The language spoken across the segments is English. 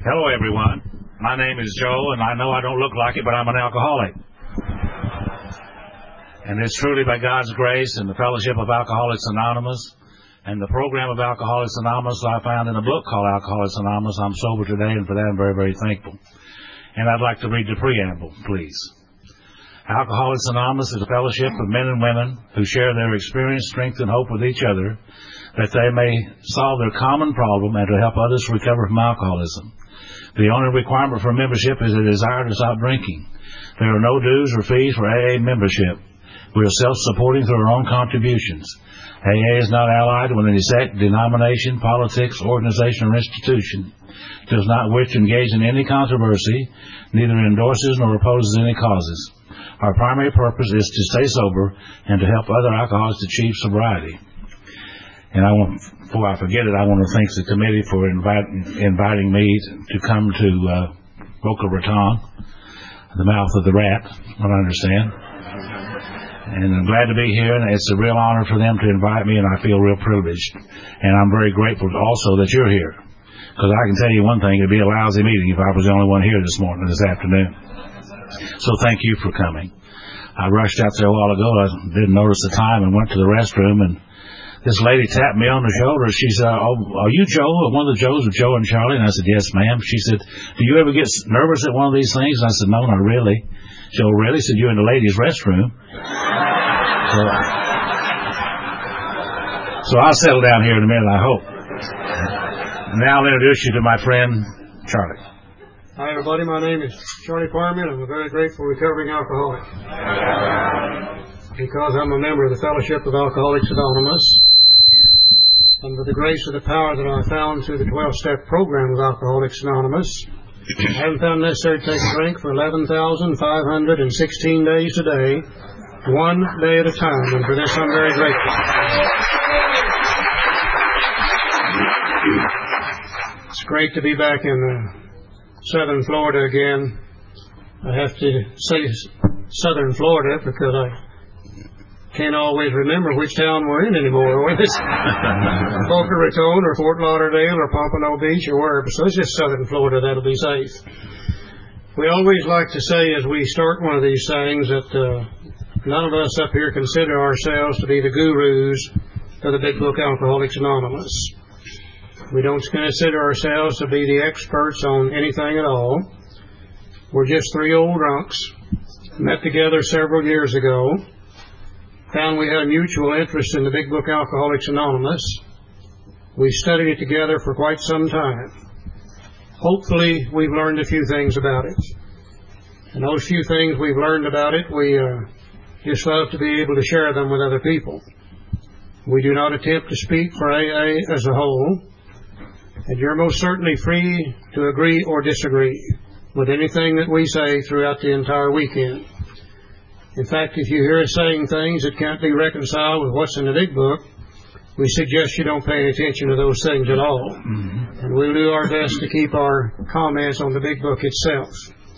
Hello, everyone. My name is Joe, and I know I don't look like it, but I'm an alcoholic. And it's truly by God's grace and the fellowship of Alcoholics Anonymous and the program of Alcoholics Anonymous I found in a book called Alcoholics Anonymous. I'm sober today, and for that I'm very, very thankful. And I'd like to read the preamble, please. Alcoholics Anonymous is a fellowship of men and women who share their experience, strength, and hope with each other, that they may solve their common problem and to help others recover from alcoholism. The only requirement for membership is a desire to stop drinking. There are no dues or fees for AA membership. We are self-supporting through our own contributions. AA is not allied with any sect, denomination, politics, organization, or institution. It does not wish to engage in any controversy, neither endorses nor opposes any causes. Our primary purpose is to stay sober and to help other alcoholics achieve sobriety. And before I forget it, I want to thank the committee for inviting me to come to Boca Raton, the mouth of the rat, what I understand. And I'm glad to be here, and it's a real honor for them to invite me, and I feel real privileged. And I'm very grateful also that you're here, because I can tell you one thing, it'd be a lousy meeting if I was the only one here this afternoon. So thank you for coming. I rushed out there a while ago. I didn't notice the time and went to the restroom, and this lady tapped me on the shoulder. She said, are you Joe, one of the Joes with Joe and Charlie? And I said, yes, ma'am. She said, do you ever get nervous at one of these things? And I said, no, not really. Joe, really? Said, you're in the ladies' restroom. So I'll settle down here in a minute, I hope. Now I'll introduce you to my friend, Charlie. Hi, everybody. My name is Charlie Parman. I'm a very grateful recovering alcoholic. Because I'm a member of the Fellowship of Alcoholics Anonymous, and with the grace of the power that I found through the 12-step program of Alcoholics Anonymous, I haven't found necessary to take a drink for 11,516 days a day, one day at a time, and for this I'm very grateful. It's great to be back in southern Florida again. I have to say southern Florida because I can't always remember which town we're in anymore. Whether it's Boca Raton or Fort Lauderdale or Pompano Beach or wherever. So it's just southern Florida. That'll be safe. We always like to say as we start one of these things that none of us up here consider ourselves to be the gurus of the Big Book Alcoholics Anonymous. We don't consider ourselves to be the experts on anything at all. We're just three old drunks, met together several years ago, found we had a mutual interest in the Big Book Alcoholics Anonymous. We studied it together for quite some time. Hopefully, we've learned a few things about it. And those few things we've learned about it, we just love to be able to share them with other people. We do not attempt to speak for AA as a whole, and you're most certainly free to agree or disagree with anything that we say throughout the entire weekend. In fact, if you hear us saying things that can't be reconciled with what's in the Big Book, we suggest you don't pay any attention to those things at all. And we'll do our best to keep our comments on the Big Book itself.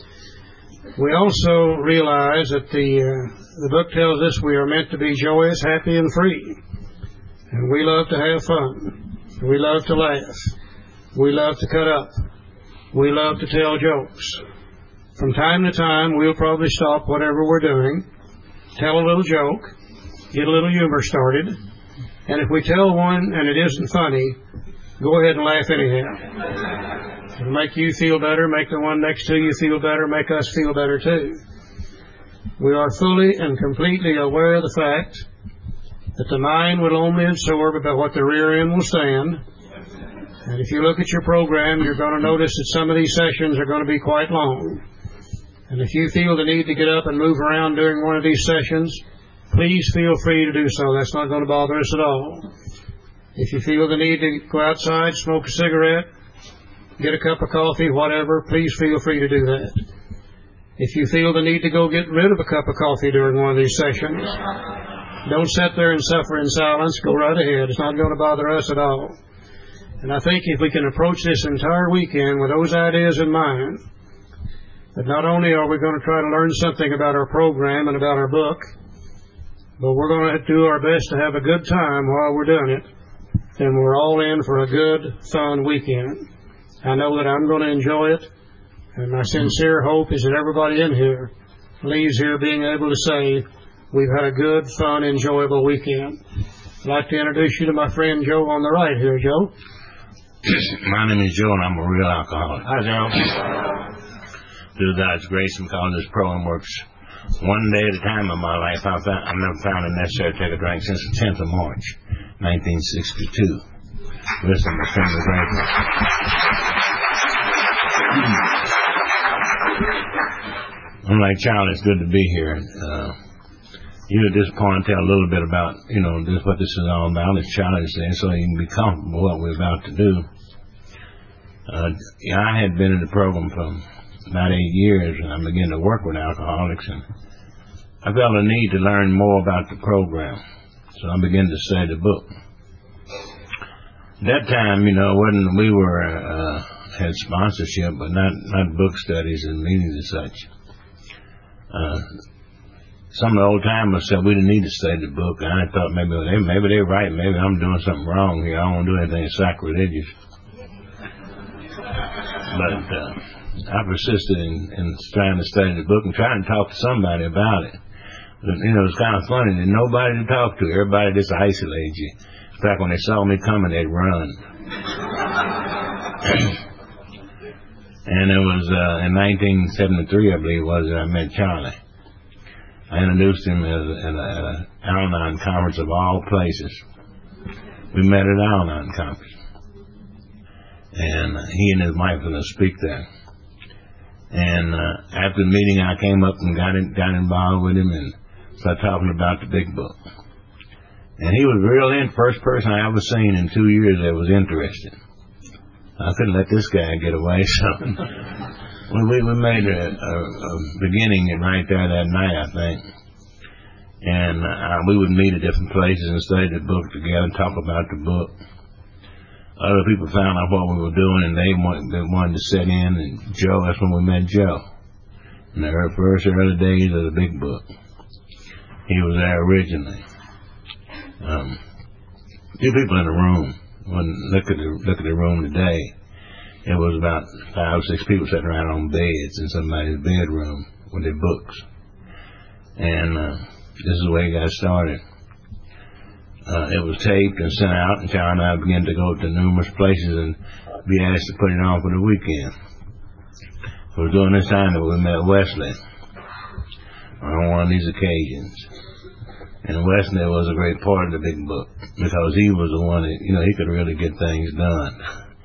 We also realize that the book tells us we are meant to be joyous, happy, and free. And we love to have fun. We love to laugh. We love to cut up. We love to tell jokes. From time to time, we'll probably stop whatever we're doing, tell a little joke, get a little humor started, and if we tell one and it isn't funny, go ahead and laugh anyhow. It'll make you feel better, make the one next to you feel better, make us feel better too. We are fully and completely aware of the fact that the mind will only absorb about what the rear end will stand. And if you look at your program, you're going to notice that some of these sessions are going to be quite long. And if you feel the need to get up and move around during one of these sessions, please feel free to do so. That's not going to bother us at all. If you feel the need to go outside, smoke a cigarette, get a cup of coffee, whatever, please feel free to do that. If you feel the need to go get rid of a cup of coffee during one of these sessions, don't sit there and suffer in silence. Go right ahead. It's not going to bother us at all. And I think if we can approach this entire weekend with those ideas in mind, that not only are we going to try to learn something about our program and about our book, but we're going to do our best to have a good time while we're doing it, then we're all in for a good, fun weekend. I know that I'm going to enjoy it, and my sincere hope is that everybody in here leaves here being able to say, we've had a good, fun, enjoyable weekend. I'd like to introduce you to my friend Joe on the right here. Joe? My name is Joe, and I'm a real alcoholic. Hi, Joe. Through God's grace and because this program works one day at a time in my life, I've never found it necessary to take a drink since the 10th of March, 1962. Listen, I'm extremely grateful. Unlike Charlie, it's good to be here. You at this point tell a little bit about, just what this is all about, as Charlie said, so you can be comfortable with what we're about to do. I had been in the program for about 8 years, and I began to work with alcoholics, and I felt a need to learn more about the program, so I began to study the book. At that time, we had sponsorship, but not book studies and meetings and such. Some of the old timers said we didn't need to study the book, and I thought maybe they're right, maybe I'm doing something wrong here. I don't want to do anything sacrilegious. But I persisted in trying to study the book and trying to talk to somebody about it. But, it was kind of funny. There's nobody to talk to. Everybody just isolated you. In fact, when they saw me coming, they'd run. And it was in 1973, I believe it was, that I met Charlie. I introduced him at an Al-Anon conference of all places. We met at Al-Anon conference. And he and his wife were going to speak there. And after the meeting, I came up and got involved with him and started talking about the big book. And he was really the first person I ever seen in 2 years that was interested. I couldn't let this guy get away, so we made a beginning right there that night, I think. And we would meet at different places and study the book together, talk about the book. Other people found out what we were doing, and they wanted to sit in. And Joe, that's when we met Joe. In the first early days of the big book. He was there originally. Few people in the room. Look at the room today. It was about 5 or 6 people sitting around on beds in somebody's bedroom with their books. And this is the way it got started. It was taped and sent out, and Charlie and I began to go to numerous places and be asked to put it on for the weekend. It was during this time that we met Wesley on one of these occasions. And Wesley was a great part of the big book because he was the one that, he could really get things done.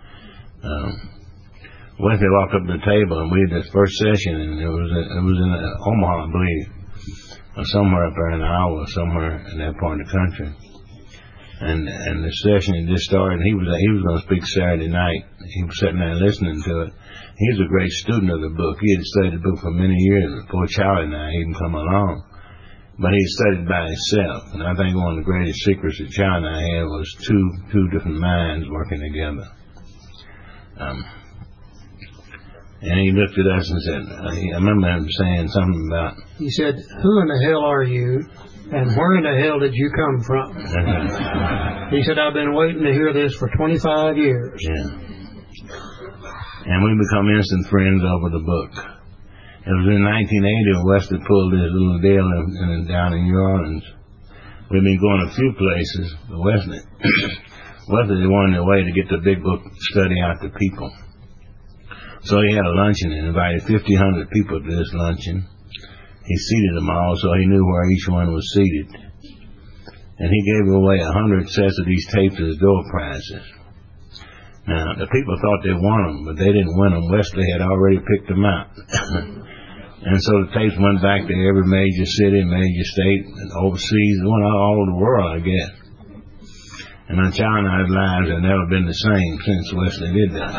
Wesley walked up to the table and we had this first session, and it was in Omaha, I believe, or somewhere up there in Iowa, somewhere in that part of the country. And the session had just started, and he was going to speak Saturday night. He was sitting there listening to it. He was a great student of the book. He had studied the book for many years before Charlie and I even come along. But he studied by himself, and I think one of the greatest secrets that Charlie and I had was two different minds working together. And he looked at us and said, I remember him saying something about... He said, who in the hell are you, and where in the hell did you come from? He said, I've been waiting to hear this for 25 years. Yeah. And we become instant friends over the book. It was in 1980 when Wesley pulled his little deal down in New Orleans. We've been going a few places, but Wesley wanted a way to get the big book study out to people. So he had a luncheon and invited 1,500 people to this luncheon. He seated them all so he knew where each one was seated. And he gave away 100 sets of these tapes as door prizes. Now, the people thought they won them, but they didn't win them. Wesley had already picked them out. And so the tapes went back to every major city, major state, and overseas, went all over the world, I guess. And on Charlie and I's lives have never been the same since Wesley did that.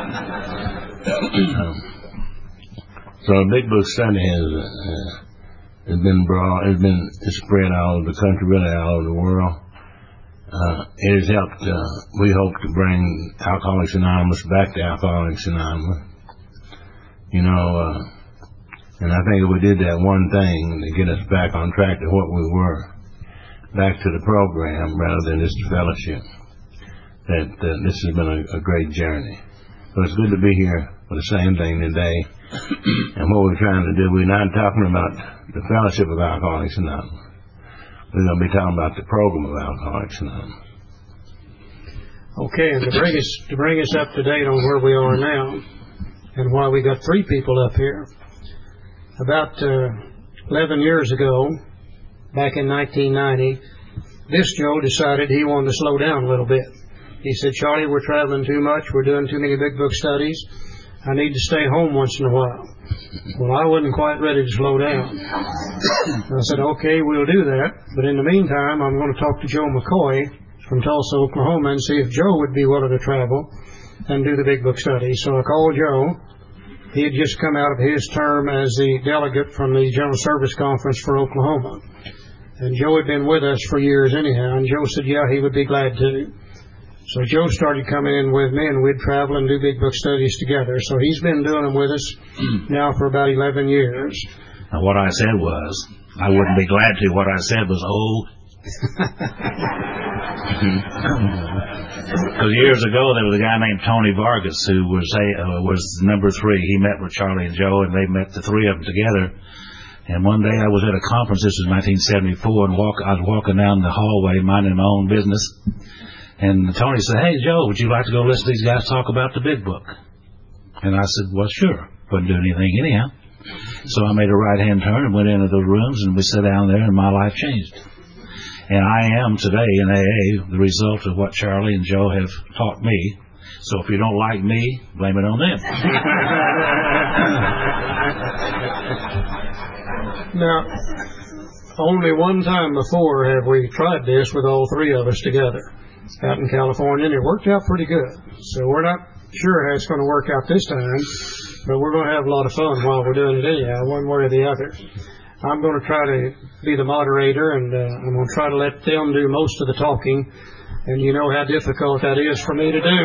So a big book study has been broad, it's spread all over the country, really all over the world. It has helped, we hope to bring Alcoholics Anonymous back to Alcoholics Anonymous. And I think if we did that one thing to get us back on track to what we were, back to the program rather than just the fellowship, that this has been a great journey. But it's good to be here for the same thing today. And what we're trying to do, we're not talking about the Fellowship of Alcoholics Anonymous. We're going to be talking about the program of Alcoholics Anonymous. Okay, and to bring us up to date on where we are now, and why we got 3 people up here. About 11 years ago, back in 1990, this Joe decided he wanted to slow down a little bit. He said, "Charlie, we're traveling too much. We're doing too many big book studies. I need to stay home once in a while." Well, I wasn't quite ready to slow down. I said, "Okay, we'll do that. But in the meantime, I'm going to talk to Joe McCoy from Tulsa, Oklahoma, and see if Joe would be willing to travel and do the big book study." So I called Joe. He had just come out of his term as the delegate from the General Service Conference for Oklahoma. And Joe had been with us for years anyhow, and Joe said, yeah, he would be glad to. So Joe started coming in with me, and we'd travel and do big book studies together. So he's been doing them with us now for about 11 years. Now, what I said was, I wouldn't be glad to. What I said was, Because years ago, there was a guy named Tony Vargas who was number 3. He met with Charlie and Joe, and they met the 3 of them together. And one day I was at a conference, this was 1974, and I was walking down the hallway minding my own business. And Tony said, "Hey, Joe, would you like to go listen to these guys talk about the big book?" And I said, "Well, sure. Wouldn't do anything anyhow." So I made a right-hand turn and went into those rooms, and we sat down there, and my life changed. And I am today in AA the result of what Charlie and Joe have taught me. So if you don't like me, blame it on them. Now, only one time before have we tried this with all 3 of us together out in California, and it worked out pretty good. So we're not sure how it's going to work out this time, but we're going to have a lot of fun while we're doing it anyhow, one way or the other. I'm going to try to be the moderator, and I'm going to try to let them do most of the talking, and you know how difficult that is for me to do.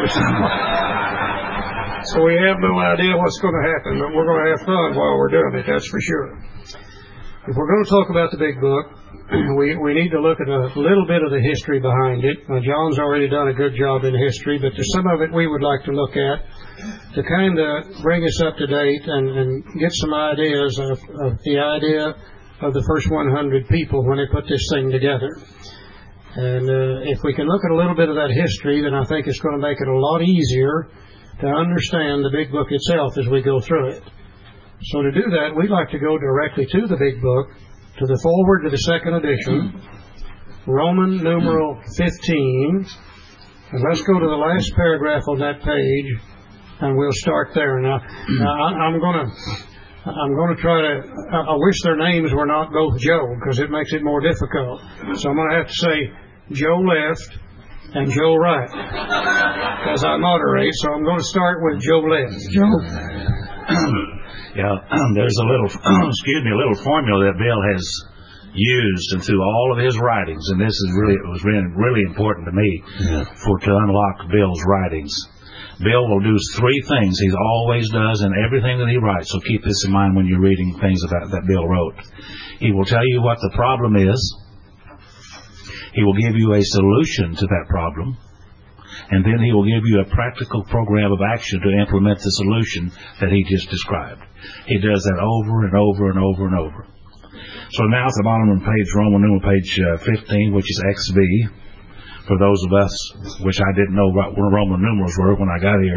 So we have no idea what's going to happen, but we're going to have fun while we're doing it, that's for sure. If we're going to talk about the big book, we need to look at a little bit of the history behind it. Now, John's already done a good job in history, but there's some of it we would like to look at to kind of bring us up to date and get some ideas of the idea of the first 100 people when they put this thing together. And if we can look at a little bit of that history, then I think it's going to make it a lot easier to understand the big book itself as we go through it. So to do that, we'd like to go directly to the big book, to the foreword to the 2nd edition, Roman numeral 15, and let's go to the last paragraph on that page, and we'll start there. Now I'm going to try to. I wish their names were not both Joe, because it makes it more difficult. So I'm going to have to say Joe left and Joe right as I moderate. So I'm going to start with Joe left. Joe. Yeah, there's a little, a little formula that Bill has used and through all of his writings, and this is was really important to me to unlock Bill's writings. Bill will do 3 things he always does in everything that he writes, so keep this in mind when you're reading things that Bill wrote. He will tell you what the problem is. He will give you a solution to that problem. And then he will give you a practical program of action to implement the solution that he just described. He does that over and over and over and over. So now at the bottom of page, Roman numeral page 15, which is XV, for those of us, which I didn't know what Roman numerals were when I got here.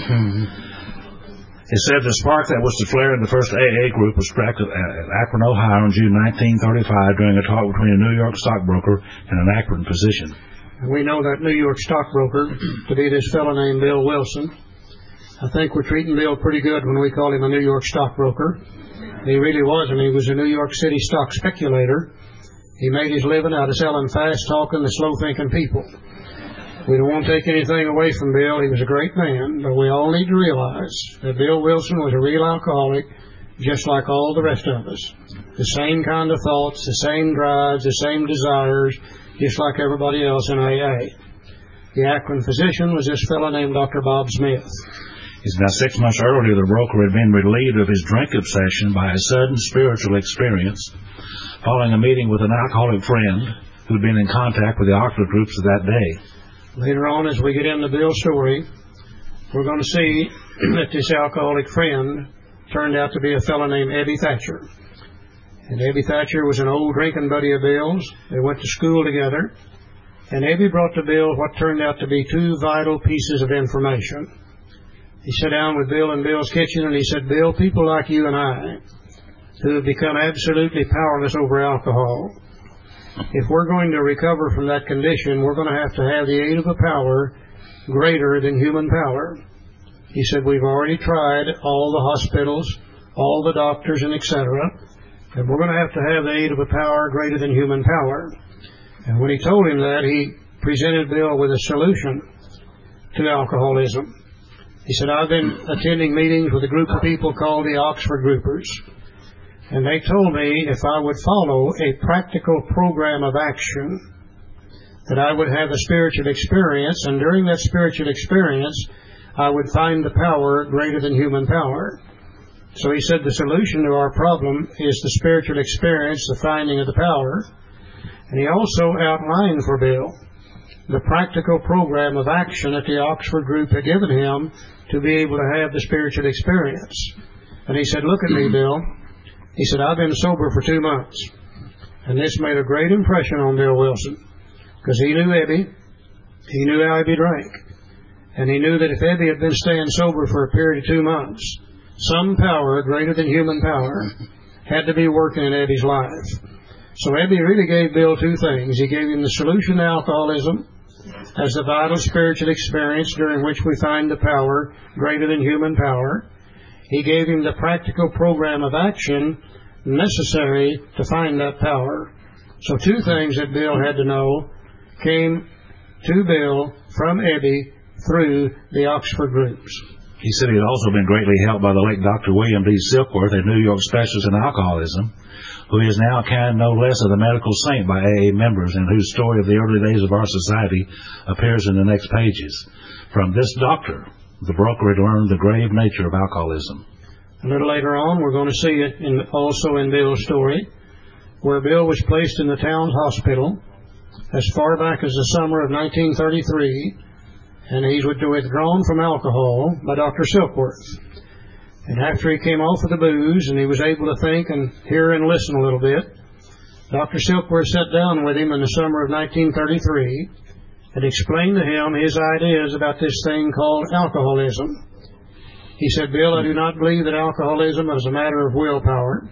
It said the spark that was to flare in the first AA group was struck at Akron, Ohio in June 1935 during a talk between a New York stockbroker and an Akron physician. We know that New York stockbroker to be this fellow named Bill Wilson. I think we're treating Bill pretty good when we call him a New York stockbroker. He really wasn't. He was a New York City stock speculator. He made his living out of selling fast-talking to slow-thinking people. We don't want to take anything away from Bill. He was a great man, but we all need to realize that Bill Wilson was a real alcoholic, just like all the rest of us. The same kind of thoughts, the same drives, the same desires, just like everybody else in AA. The Akron physician was this fellow named Dr. Bob Smith. Now, 6 months earlier, the broker had been relieved of his drink obsession by a sudden spiritual experience following a meeting with an alcoholic friend who'd been in contact with the Oxford groups of that day. Later on, as we get into Bill's story, we're going to see that this alcoholic friend turned out to be a fellow named Ebby Thatcher. And Ebby Thatcher was an old drinking buddy of Bill's. They went to school together. And Ebby brought to Bill what turned out to be two vital pieces of information. He sat down with Bill in Bill's kitchen and he said, Bill, people like you and I, who have become absolutely powerless over alcohol, if we're going to recover from that condition, we're going to have the aid of a power greater than human power. He said, we've already tried all the hospitals, all the doctors, and etc., and we're going to have the aid of a power greater than human power. And when he told him that, he presented Bill with a solution to alcoholism. He said, I've been attending meetings with a group of people called the Oxford Groupers, and they told me if I would follow a practical program of action, that I would have a spiritual experience, and during that spiritual experience, I would find the power greater than human power. So he said the solution to our problem is the spiritual experience, the finding of the power. And he also outlined for Bill the practical program of action that the Oxford group had given him to be able to have the spiritual experience. And he said, look at me, Bill. He said, I've been sober for 2 months. And this made a great impression on Bill Wilson, because he knew Ebby. He knew how Ebby drank. And he knew that if Ebby had been staying sober for a period of 2 months, some power greater than human power had to be working in Ebby's life. So Ebby really gave Bill two things. He gave him the solution to alcoholism as the vital spiritual experience during which we find the power greater than human power. He gave him the practical program of action necessary to find that power. So two things that Bill had to know came to Bill from Ebby through the Oxford groups. He said he had also been greatly helped by the late Dr. William D. Silkworth, a New York specialist in alcoholism, who is now kind no less of the medical saint by AA members, and whose story of the early days of our society appears in the next pages. From this doctor, the broker had learned the grave nature of alcoholism. A little later on, we're going to see it also in Bill's story, where Bill was placed in the town hospital as far back as the summer of 1933, and he's withdrawn from alcohol by Dr. Silkworth. And after he came off of the booze and he was able to think and hear and listen a little bit, Dr. Silkworth sat down with him in the summer of 1933 and explained to him his ideas about this thing called alcoholism. He said, Bill, I do not believe that alcoholism is a matter of willpower.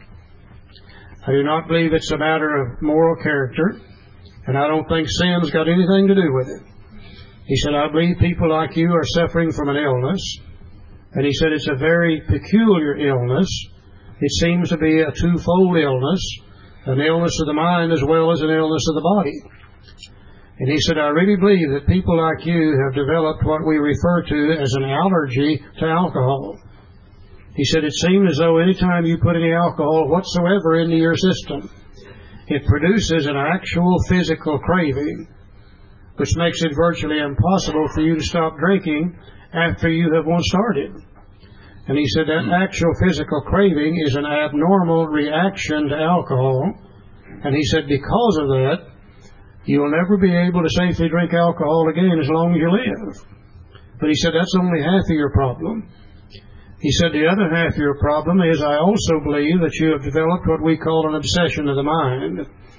I do not believe it's a matter of moral character, and I don't think sin's got anything to do with it. He said, I believe people like you are suffering from an illness. And he said, it's a very peculiar illness. It seems to be a twofold illness, an illness of the mind as well as an illness of the body. And he said, I really believe that people like you have developed what we refer to as an allergy to alcohol. He said, it seems as though any time you put any alcohol whatsoever into your system, it produces an actual physical craving, which makes it virtually impossible for you to stop drinking after you have once started. And he said that actual physical craving is an abnormal reaction to alcohol. And he said because of that, you will never be able to safely drink alcohol again as long as you live. But he said that's only half of your problem. He said the other half of your problem is I also believe that you have developed what we call an obsession of the mind.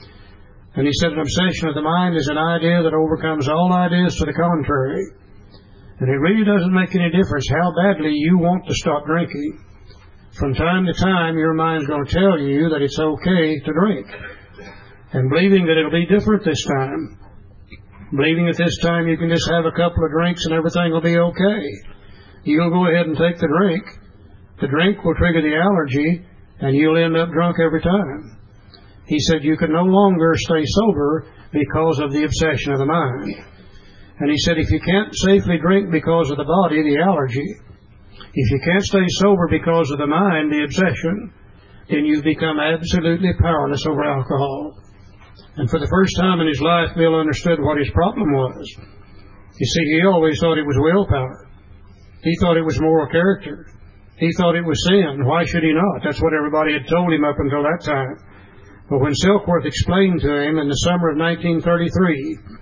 And he said an obsession of the mind is an idea that overcomes all ideas to the contrary. And it really doesn't make any difference how badly you want to stop drinking. From time to time, your mind's going to tell you that it's okay to drink. And believing that it'll be different this time. Believing that this time you can just have a couple of drinks and everything will be okay. You'll go ahead and take the drink. The drink will trigger the allergy, and you'll end up drunk every time. He said you can no longer stay sober because of the obsession of the mind. And he said if you can't safely drink because of the body, the allergy, if you can't stay sober because of the mind, the obsession, then you've become absolutely powerless over alcohol. And for the first time in his life, Bill understood what his problem was. You see, he always thought it was willpower. He thought it was moral character. He thought it was sin. Why should he not? That's what everybody had told him up until that time. But when Silkworth explained to him in the summer of 1933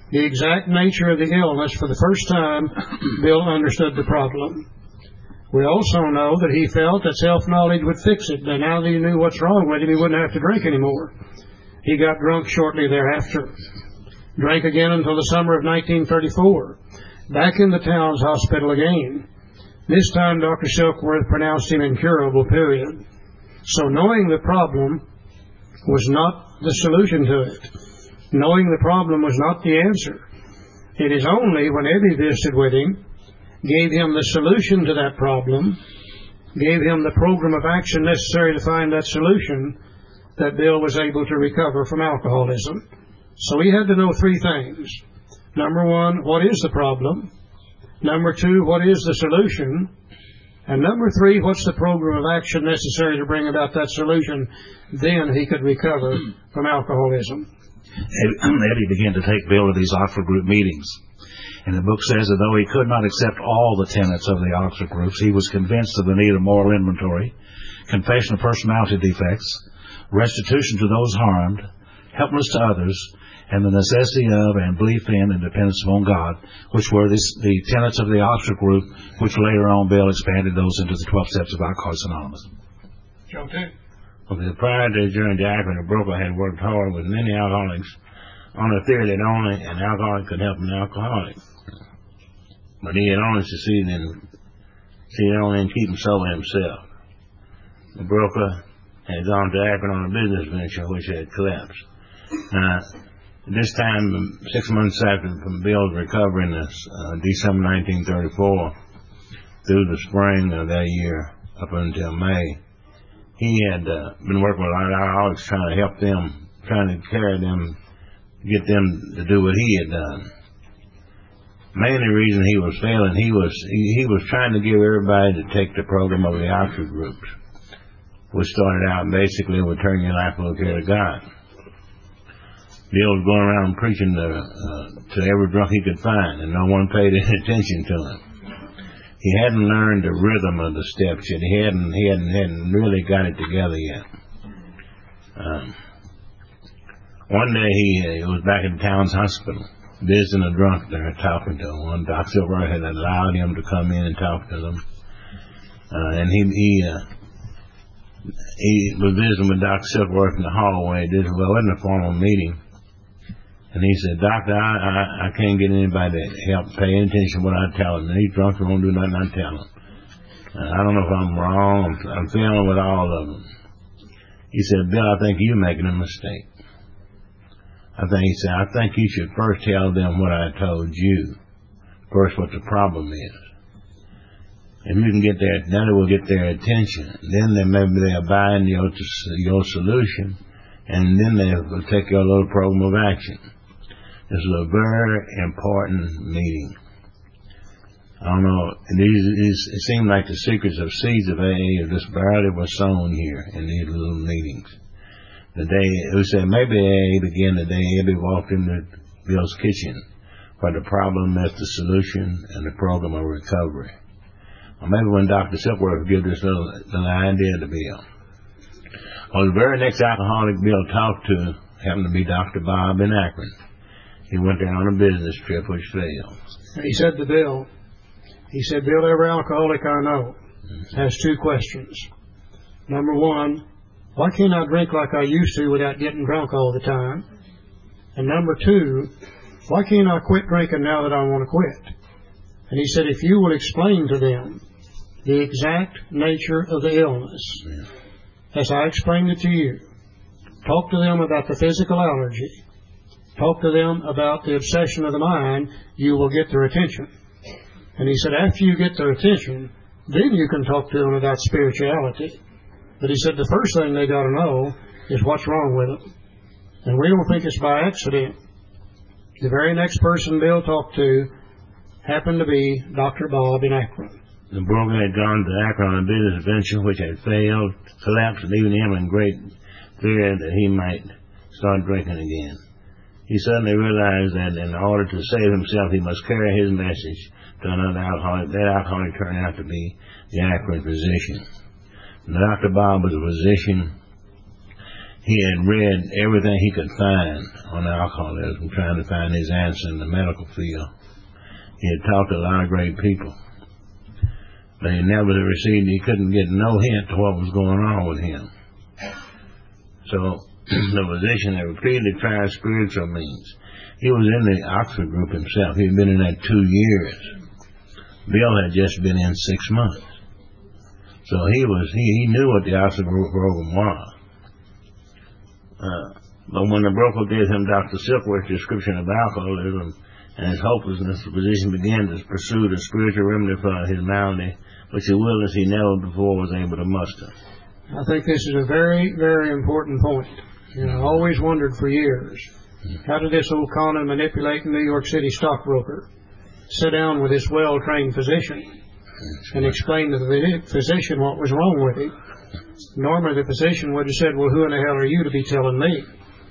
the exact nature of the illness, for the first time, Bill understood the problem. We also know that he felt that self-knowledge would fix it, that now that he knew what's wrong with him, he wouldn't have to drink anymore. He got drunk shortly thereafter. Drank again until the summer of 1934. Back in the Towns Hospital again. This time Dr. Silkworth pronounced him incurable, period. So knowing the problem was not the solution to it. Knowing the problem was not the answer. It is only when Eddie visited with him, gave him the solution to that problem, gave him the program of action necessary to find that solution, that Bill was able to recover from alcoholism. So he had to know three things. Number one, what is the problem? Number two, what is the solution? And number three, what's the program of action necessary to bring about that solution? Then he could recover from alcoholism. Eddie began to take Bill to these Oxford group meetings. And the book says that though he could not accept all the tenets of the Oxford groups, he was convinced of the need of moral inventory, confession of personality defects, restitution to those harmed, helpfulness to others, and the necessity of and belief in and dependence upon God, which were the tenets of the Oxford group, which later on Bill expanded those into the 12 steps of Alcoholics Anonymous. Joe, too. Well, prior to his journey to Akron, the broker had worked hard with many alcoholics on the theory that only an alcoholic could help an alcoholic. But he had only succeeded in keeping sober himself. The broker had gone to Akron on a business venture which had collapsed. This time, 6 months after Bill's recovery in December 1934, through the spring of that year up until May, he had been working with a lot of alcoholics trying to help them, trying to carry them, get them to do what he had done. Mainly reason he was failing, he was trying to give everybody to take the program of the Oxford groups, which started out basically with turn your life over to God. Bill was going around preaching to every drunk he could find, and no one paid any attention to him. He hadn't learned the rhythm of the steps yet. He hadn't really got it together yet. One day he was back at the Towns Hospital, visiting a drunk there, talking to him. One Doc Silver had allowed him to come in and talk to them, and he was visiting with Dr. Silkworth in the hallway. This wasn't a formal meeting. And he said, Doctor, I can't get anybody to help pay any attention to what I tell them. And these drunks won't do nothing I tell them. I don't know if I'm wrong. I'm failing with all of them. He said, Bill, I think you're making a mistake. He said, I think you should first tell them what I told you. First, what the problem is. If you can get that will get their attention. Then maybe they'll buy into your solution, and then they will take your little program of action. This is a very important meeting. I don't know, it seemed like the secrets of seeds of AA just barely were sown here in these little meetings. The day, who said maybe AA began the day Eddie walked into Bill's kitchen, where the problem met the solution and the program of recovery. Or maybe when Dr. Silkworth gave this little idea to Bill. Well, the very next alcoholic Bill talked to happened to be Dr. Bob in Akron. He went there on a business trip which failed. And he said to Bill, Bill, every alcoholic I know has two questions. Number one, why can't I drink like I used to without getting drunk all the time? And number two, why can't I quit drinking now that I want to quit? And he said, if you will explain to them the exact nature of the illness, as I explained it to you, talk to them about the physical allergy, talk to them about the obsession of the mind, you will get their attention. And he said, after you get their attention, then you can talk to them about spirituality. But he said the first thing they got to know is what's wrong with them. And we don't think it's by accident. The very next person Bill talked to happened to be Dr. Bob in Akron. The broker had gone to Akron on a business venture which had failed, collapsed, leaving him in great fear that he might start drinking again. He suddenly realized that in order to save himself, he must carry his message to another alcoholic. That alcoholic turned out to be the Akron physician. Dr. Bob was a physician. he had read everything he could find on alcoholism, trying to find his answer in the medical field. He had talked to a lot of great people, but he couldn't get no hint to what was going on with him. So the physician had repeatedly tried spiritual means. He was in the Oxford group himself. He had been in that 2 years. Bill had just been in 6 months. So he knew what the Oxford group program was. But when the broker gave him Dr. Silkworth's description of alcoholism and his hopelessness, the physician began to pursue the spiritual remedy for his malady, which a wilderness he never before was able to muster. I think this is a very, very important point. I always wondered for years, how did this old con and manipulating New York City stockbroker sit down with this well-trained physician and explain to the physician what was wrong with him? Normally the physician would have said, well, who in the hell are you to be telling me?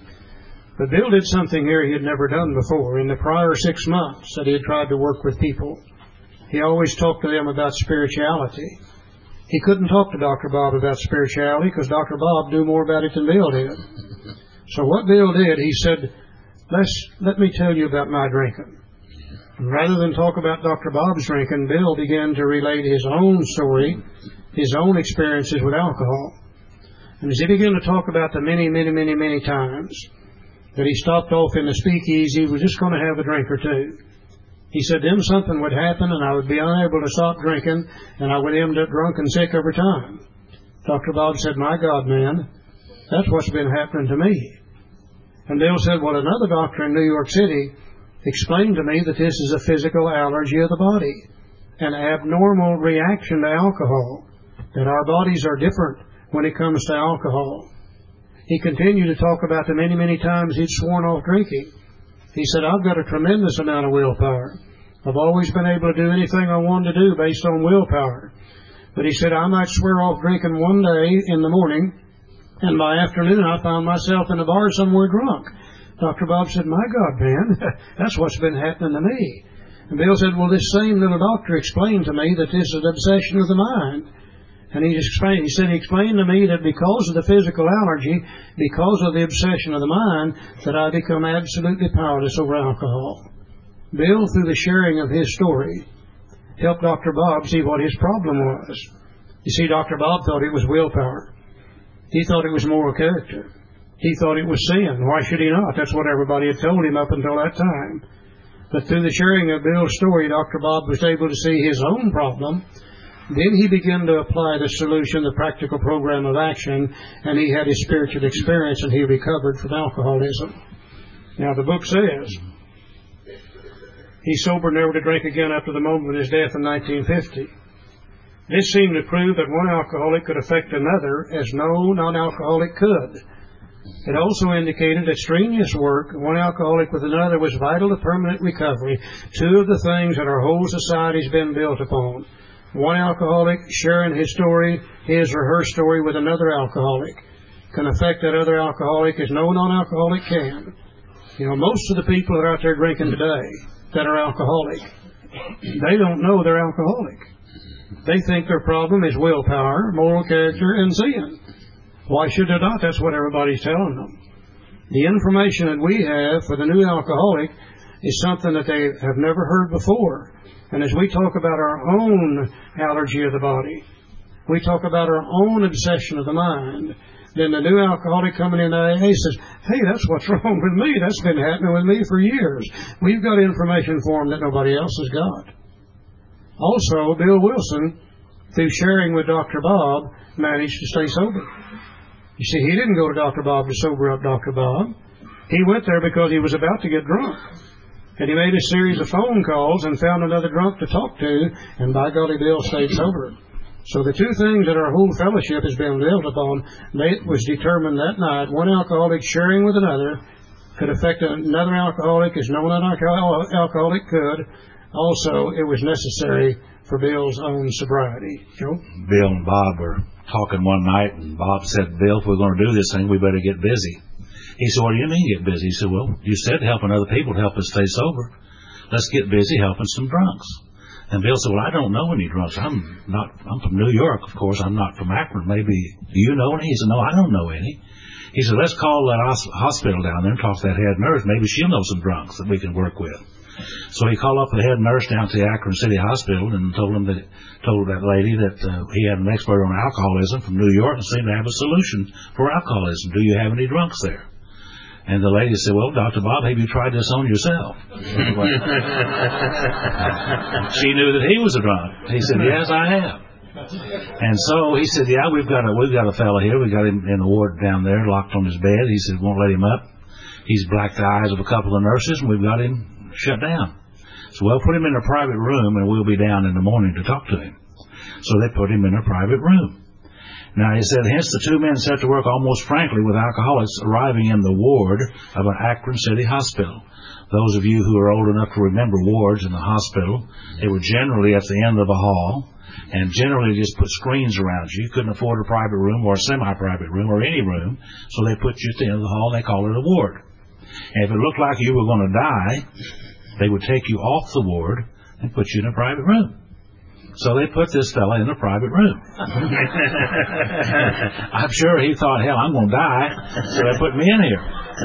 But Bill did something here he had never done before. In the prior 6 months that he had tried to work with people, he always talked to them about spirituality. He couldn't talk to Dr. Bob about spirituality because Dr. Bob knew more about it than Bill did. So what Bill did, he said, let me tell you about my drinking. And rather than talk about Dr. Bob's drinking, Bill began to relate his own story, his own experiences with alcohol. And as he began to talk about the many, many, many, many times that he stopped off in the speakeasy, was just going to have a drink or two. He said then something would happen and I would be unable to stop drinking and I would end up drunk and sick every time. Dr. Bob said, my God, man, that's what's been happening to me. And Bill said, well, another doctor in New York City explained to me that this is a physical allergy of the body, an abnormal reaction to alcohol, that our bodies are different when it comes to alcohol. He continued to talk about the many, many times he'd sworn off drinking. He said, I've got a tremendous amount of willpower. I've always been able to do anything I wanted to do based on willpower. But he said, I might swear off drinking one day in the morning, and by afternoon I found myself in a bar somewhere drunk. Dr. Bob said, my God, man, that's what's been happening to me. And Bill said, well, this same little doctor explained to me that this is an obsession of the mind. And he explained to me that because of the physical allergy, because of the obsession of the mind, that I become absolutely powerless over alcohol. Bill, through the sharing of his story, helped Dr. Bob see what his problem was. You see, Dr. Bob thought it was willpower. He thought it was moral character. He thought it was sin. Why should he not? That's what everybody had told him up until that time. But through the sharing of Bill's story, Dr. Bob was able to see his own problem. Then he began to apply the solution, the practical program of action, and he had his spiritual experience and he recovered from alcoholism. Now the book says he sobered never to drink again after the moment of his death in 1950. This seemed to prove that one alcoholic could affect another as no non-alcoholic could. It also indicated that strenuous work, one alcoholic with another, was vital to permanent recovery, two of the things that our whole society has been built upon. One alcoholic sharing his story, his or her story, with another alcoholic can affect that other alcoholic as no non-alcoholic can. Most of the people that are out there drinking today that are alcoholic, they don't know they're alcoholic. They think their problem is willpower, moral character, and sin. Why should they not? That's what everybody's telling them. The information that we have for the new alcoholic is something that they have never heard before. And as we talk about our own allergy of the body, we talk about our own obsession of the mind, then the new alcoholic coming in AA says, hey, that's what's wrong with me. That's been happening with me for years. We've got information for them that nobody else has got. Also, Bill Wilson, through sharing with Dr. Bob, managed to stay sober. You see, he didn't go to Dr. Bob to sober up Dr. Bob. He went there because he was about to get drunk. And he made a series of phone calls and found another drunk to talk to, and by golly, Bill stayed sober. So the two things that our whole fellowship has been built upon, it was determined that night, one alcoholic sharing with another could affect another alcoholic as no other alcoholic could. Also, it was necessary for Bill's own sobriety. Joe? Bill and Bob were talking one night, and Bob said, Bill, if we're going to do this thing, we better get busy. He said, what do you mean get busy? He said, well, you said helping other people to help us stay sober. Let's get busy helping some drunks. And Bill said, well, I don't know any drunks. I'm from New York, of course. I'm not from Akron. Maybe, do you know any? He said, no, I don't know any. He said, let's call that hospital down there and talk to that head nurse. Maybe she'll know some drunks that we can work with. So he called up the head nurse down to the Akron City Hospital and told that lady that he had an expert on alcoholism from New York and seemed to have a solution for alcoholism. Do you have any drunks there? And the lady said, well, Dr. Bob, have you tried this on yourself? She knew that he was a drunk. He said, yes, I have. And so he said, yeah, we've got a fellow here. We got him in the ward down there, locked on his bed. He said, won't let him up. He's blacked the eyes of a couple of nurses, and we've got him shut down. So we'll put him in a private room, and we'll be down in the morning to talk to him. So they put him in a private room. Now, he said, hence the two men set to work almost frankly with alcoholics arriving in the ward of an Akron City hospital. Those of you who are old enough to remember wards in the hospital, they were generally at the end of a hall, and generally just put screens around you. You couldn't afford a private room or a semi-private room or any room, so they put you at the end of the hall, and they call it a ward. And if it looked like you were going to die, they would take you off the ward and put you in a private room. So they put this fella in a private room. I'm sure he thought, hell, I'm going to die, so they put me in here.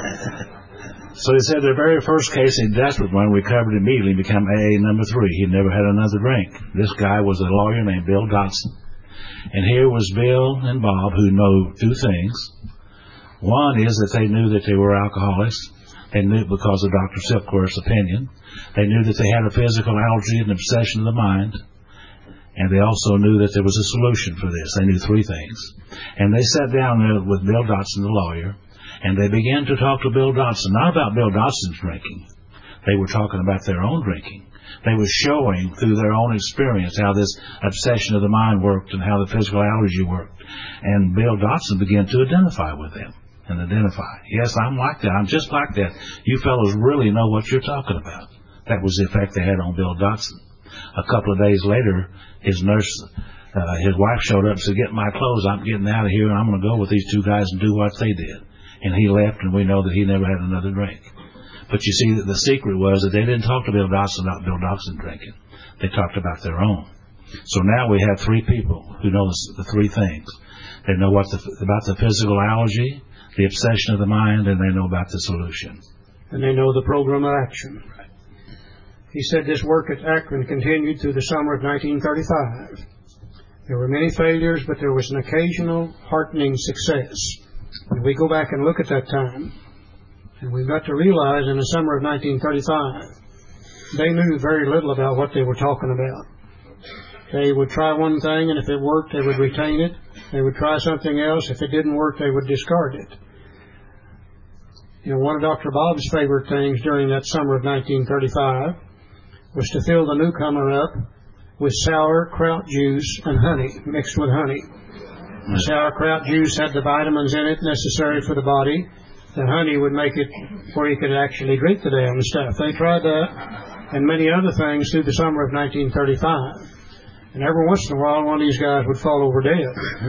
So he said their very first case in desperate one recovered immediately and became AA number 3. He never had another drink. This guy was a lawyer named Bill Dotson. And here was Bill and Bob who know two things. One is that they knew that they were alcoholics. They knew because of Dr. Silkworth's opinion. They knew that they had a physical allergy and obsession of the mind. And they also knew that there was a solution for this. They knew three things. And they sat down there with Bill Dotson, the lawyer, and they began to talk to Bill Dotson, not about Bill Dotson's drinking. They were talking about their own drinking. They were showing through their own experience how this obsession of the mind worked and how the physical allergy worked. And Bill Dotson began to identify with them and identify. Yes, I'm like that. I'm just like that. You fellows really know what you're talking about. That was the effect they had on Bill Dotson. A couple of days later, his wife showed up and said, get my clothes, I'm getting out of here, and I'm going to go with these two guys and do what they did. And he left, and we know that he never had another drink. But you see, the secret was that they didn't talk to Bill Dotson about Bill Dotson drinking. They talked about their own. So now we have three people who know the three things. They know about the physical allergy, the obsession of the mind, and they know about the solution. And they know the program of action. He said this work at Akron continued through the summer of 1935. There were many failures, but there was an occasional heartening success. And we go back and look at that time, and we've got to realize in the summer of 1935, they knew very little about what they were talking about. They would try one thing, and if it worked, they would retain it. They would try something else. If it didn't work, they would discard it. You know, one of Dr. Bob's favorite things during that summer of 1935 was to fill the newcomer up with sauerkraut juice and honey, mixed with honey. The sauerkraut juice had the vitamins in it necessary for the body. The honey would make it where you could actually drink the damn stuff. They tried that and many other things through the summer of 1935. And every once in a while, one of these guys would fall over dead.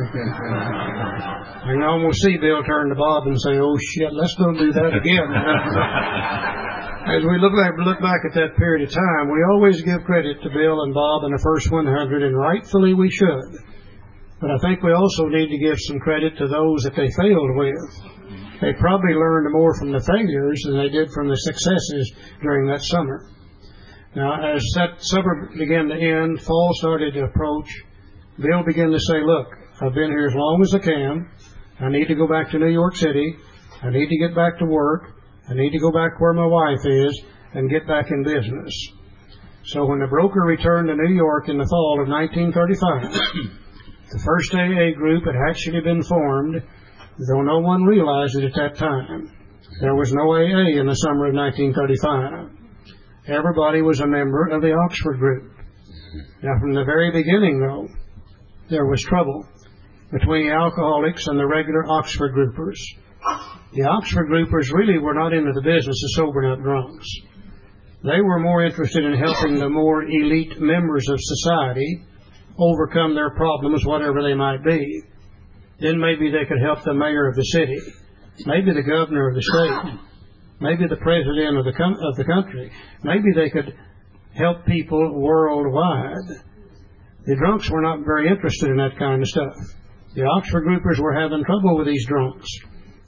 I can almost see Bill turn to Bob and say, oh, shit, let's don't do that again. As we look back at that period of time, we always give credit to Bill and Bob and the first 100, and rightfully we should. But I think we also need to give some credit to those that they failed with. They probably learned more from the failures than they did from the successes during that summer. Now, as that summer began to end, fall started to approach. Bill began to say, look, I've been here as long as I can. I need to go back to New York City. I need to get back to work. I need to go back where my wife is and get back in business. So when the broker returned to New York in the fall of 1935, the first AA group had actually been formed, though no one realized it at that time. There was no AA in the summer of 1935. Everybody was a member of the Oxford group. Now, from the very beginning, though, there was trouble between the alcoholics and the regular Oxford groupers. The Oxford groupers really were not into the business of sobering up drunks. They were more interested in helping the more elite members of society overcome their problems, whatever they might be. Then maybe they could help the mayor of the city, maybe the governor of the state, maybe the president of the country. Maybe they could help people worldwide. The drunks were not very interested in that kind of stuff. The Oxford groupers were having trouble with these drunks.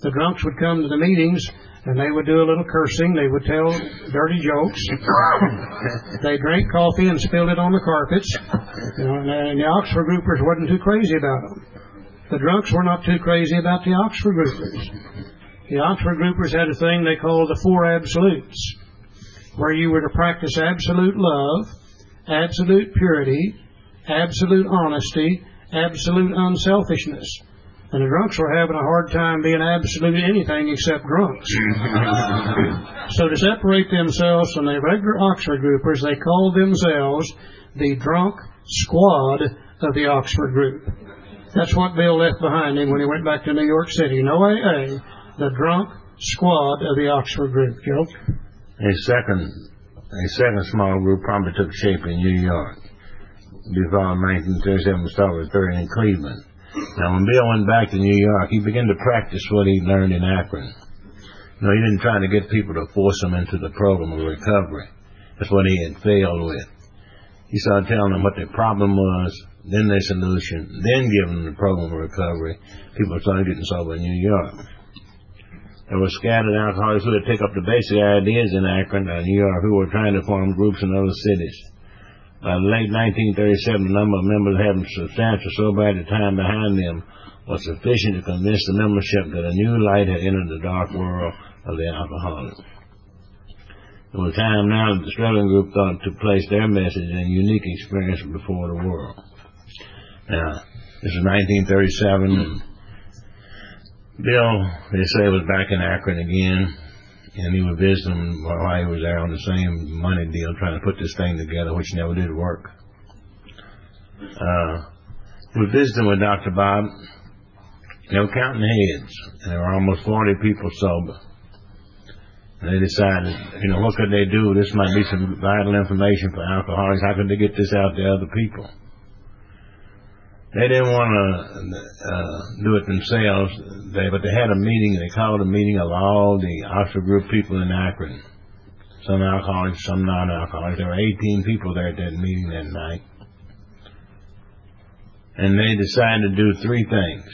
The drunks would come to the meetings, and they would do a little cursing. They would tell dirty jokes. They drank coffee and spilled it on the carpets. And the Oxford groupers wasn't too crazy about them. The drunks were not too crazy about the Oxford groupers. The Oxford groupers had a thing they called the Four Absolutes, where you were to practice absolute love, absolute purity, absolute honesty, absolute unselfishness. And the drunks were having a hard time being absolute anything except drunks. So to separate themselves from the regular Oxford groupers, they called themselves the Drunk Squad of the Oxford group. That's what Bill left behind him when he went back to New York City. No AA, the Drunk Squad of the Oxford group. Joe? A second small group probably took shape in New York before 1937 started with third in Cleveland. Now, when Bill went back to New York, he began to practice what he learned in Akron. He didn't try to get people to force them into the program of recovery. That's what he had failed with. He started telling them what their problem was, then their solution, then giving them the program of recovery. People started getting sober in New York. There were scattered alcoholics who would pick up the basic ideas in Akron and New York who were trying to form groups in other cities. By the late 1937, the number of members having substantial sobriety time behind them was sufficient to convince the membership that a new light had entered the dark world of the alcoholic. It was time now that the struggling group thought to place their message and unique experience before the world. Now, this is 1937, and Bill, they say, was back in Akron again. And he would visit him while he was there on the same money deal, trying to put this thing together, which never did work. We were visiting with Dr. Bob. They were counting heads, and there were almost 40 people sober. And they decided, what could they do? This might be some vital information for alcoholics. How could they get this out to other people? They didn't want to do it themselves, but they had a meeting. They called a meeting of all the Oxford group people in Akron. Some alcoholics, some non-alcoholics. There were 18 people there at that meeting that night. And they decided to do three things.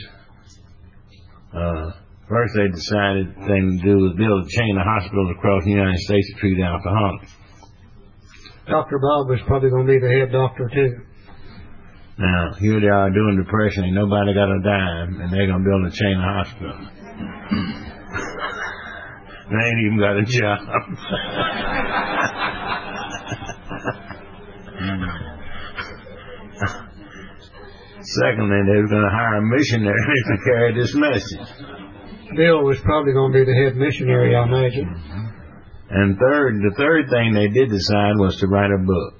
First, they decided the thing to do was build a chain of hospitals across the United States to treat alcoholics. Dr. Bob was probably going to be the head doctor, too. Now, here they are doing depression, ain't nobody got a dime, and they're going to build a chain of hospitals. They ain't even got a job. Secondly, they were going to hire a missionary to carry this message. Bill was probably going to be the head missionary, I imagine. And the third thing they did decide was to write a book.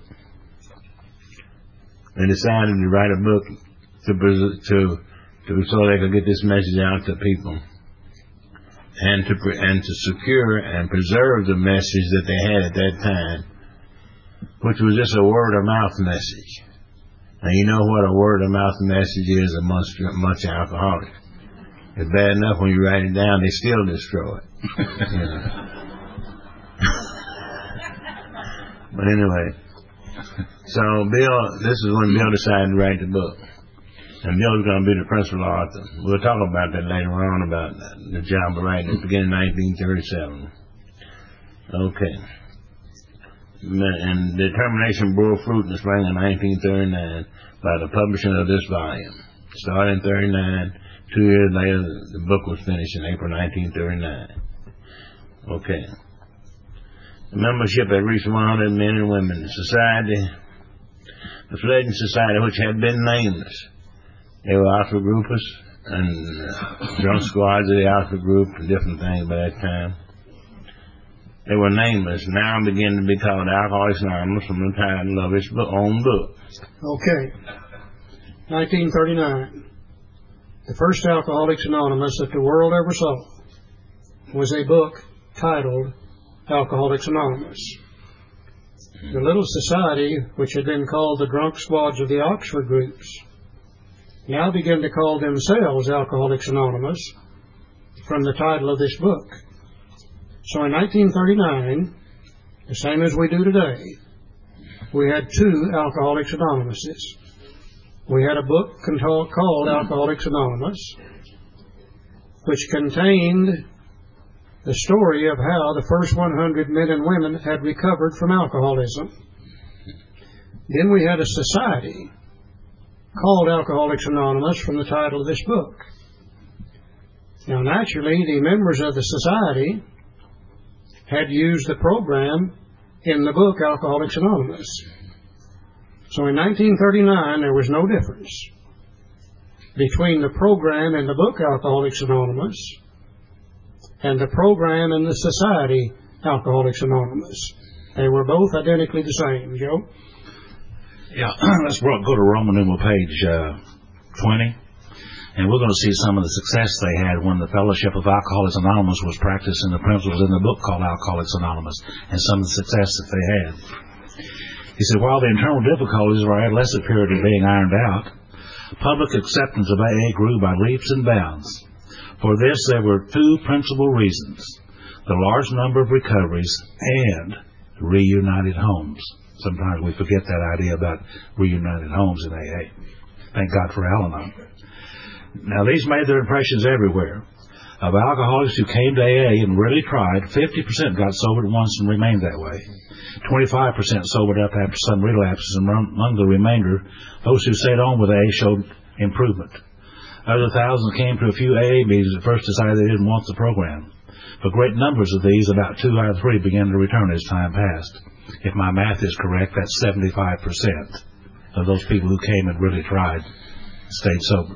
They decided to write a book so they could get this message out to people, and to secure and preserve the message that they had at that time, which was just a word of mouth message. Now you know what a word of mouth message is amongst alcoholics. It's bad enough when you write it down; they still destroy it. But anyway. So this is when Bill decided to write the book. And Bill was going to be the principal author. We'll talk about that later on, about the job of writing it, beginning in 1937. Okay. And the determination bore fruit in the spring of 1939 by the publishing of this volume. Started in 1939. 2 years later, the book was finished in April 1939. Okay. The membership had reached 100 men and women. The fledgling society, which had been nameless. They were Oxford groupers and drunk squads of the Oxford group and different things by that time. They were nameless. Now began to be called Alcoholics Anonymous from the title of its own book. Okay. 1939. The first Alcoholics Anonymous that the world ever saw was a book titled Alcoholics Anonymous. The little society, which had been called the Drunk Squads of the Oxford groups, now began to call themselves Alcoholics Anonymous from the title of this book. So in 1939, the same as we do today, we had two Alcoholics Anonymouses. We had a book called Alcoholics Anonymous, which contained the story of how the first 100 men and women had recovered from alcoholism. Then we had a society called Alcoholics Anonymous from the title of this book. Now, naturally, the members of the society had used the program in the book Alcoholics Anonymous. So in 1939, there was no difference between the program in the book Alcoholics Anonymous and the program in the society Alcoholics Anonymous. They were both identically the same. Joe? Yeah, let's go to Roman numeral page 20, and we're going to see some of the success they had when the Fellowship of Alcoholics Anonymous was practicing the principles in the book called Alcoholics Anonymous, and some of the success that they had. He said, while the internal difficulties of our adolescent period are being ironed out, public acceptance of AA grew by leaps and bounds. For this, there were two principal reasons: the large number of recoveries and reunited homes. Sometimes we forget that idea about reunited homes in AA. Thank God for Al-Anon. Now, these made their impressions everywhere. Of alcoholics who came to AA and really tried, 50% got sobered once and remained that way. 25% sobered up after some relapses, and among the remainder, those who stayed on with AA showed improvement. Other thousands came to a few AA meetings at first decided they didn't want the program. But great numbers of these, about 2 out of 3, began to return as time passed. If my math is correct, that's 75% of those people who came and really tried stayed sober.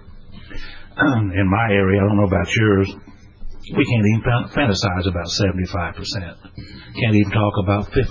In my area, I don't know about yours, we can't even fantasize about 75%. Can't even talk about 50.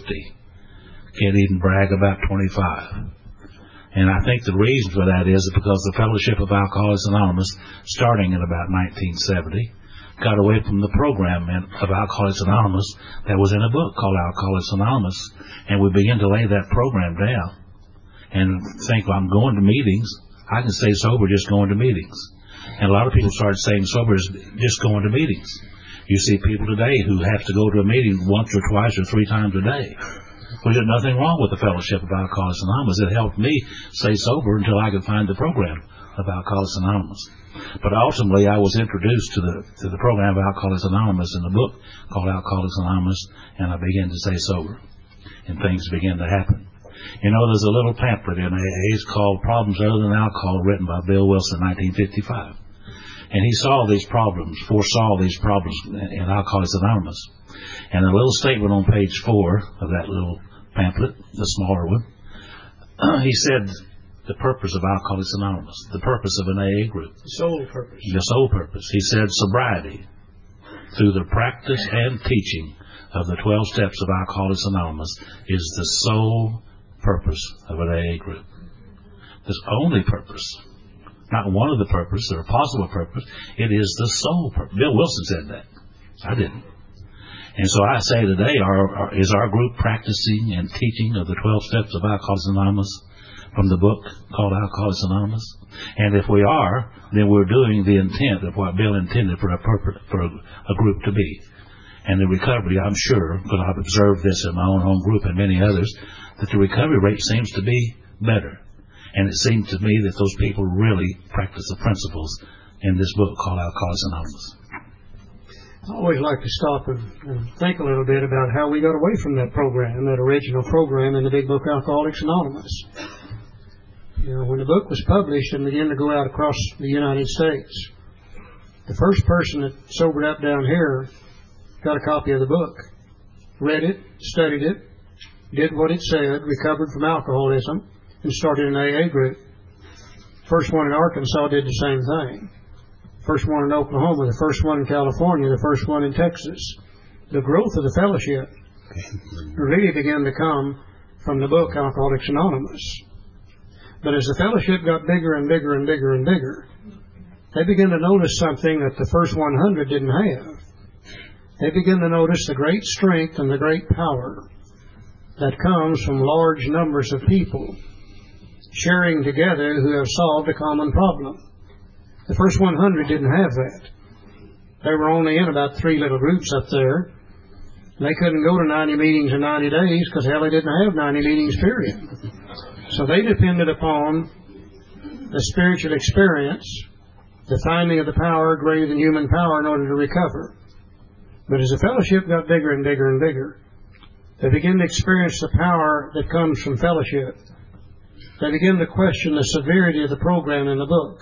Can't even brag about 25. And I think the reason for that is because the Fellowship of Alcoholics Anonymous, starting in about 1970, got away from the program of Alcoholics Anonymous that was in a book called Alcoholics Anonymous, and we began to lay that program down and think, well, I'm going to meetings. I can stay sober just going to meetings. And a lot of people started saying sober is just going to meetings. You see people today who have to go to a meeting once or twice or 3 times a day. Well, there's nothing wrong with the Fellowship of Alcoholics Anonymous. It helped me stay sober until I could find the program of Alcoholics Anonymous. But ultimately, I was introduced to the program of Alcoholics Anonymous in the book called Alcoholics Anonymous, and I began to stay sober, and things began to happen. You know, there's a little pamphlet in AA called Problems Other Than Alcohol, written by Bill Wilson in 1955. And he saw these problems, foresaw these problems in Alcoholics Anonymous. And a little statement on page 4 of that little pamphlet, the smaller one, he said the purpose of Alcoholics Anonymous, the purpose of an AA group. The sole purpose. The sole purpose. He said sobriety through the practice and teaching of the 12 steps of Alcoholics Anonymous is the sole purpose of an AA group. The only purpose. Not one of the purposes or a possible purpose. It is the sole purpose. Bill Wilson said that. I didn't. And so I say today, is our group practicing and teaching of the 12 steps of Alcoholics Anonymous from the book called Alcoholics Anonymous? And if we are, then we're doing the intent of what Bill intended for a group to be. And the recovery, I'm sure, because I've observed this in my own home group and many others, that the recovery rate seems to be better. And it seems to me that those people really practice the principles in this book called Alcoholics Anonymous. I always like to stop and think a little bit about how we got away from that program, that original program in the big book Alcoholics Anonymous. You know, when the book was published and began to go out across the United States, the first person that sobered up down here got a copy of the book, read it, studied it, did what it said, recovered from alcoholism, and started an AA group. First one in Arkansas did the same thing. First one in Oklahoma, the first one in California, the first one in Texas. The growth of the fellowship really began to come from the book Alcoholics Anonymous. But as the fellowship got bigger and bigger and bigger and bigger, they began to notice something that the first 100 didn't have. They began to notice the great strength and the great power that comes from large numbers of people sharing together who have solved a common problem. The first 100 didn't have that. They were only in about 3 little groups up there. They couldn't go to 90 meetings in 90 days because hell, they didn't have 90 meetings, period. So they depended upon the spiritual experience the finding of the power greater than human power in order to recover. But as the fellowship got bigger and bigger and bigger, they began to experience the power that comes from fellowship. They began to question the severity of the program in the book.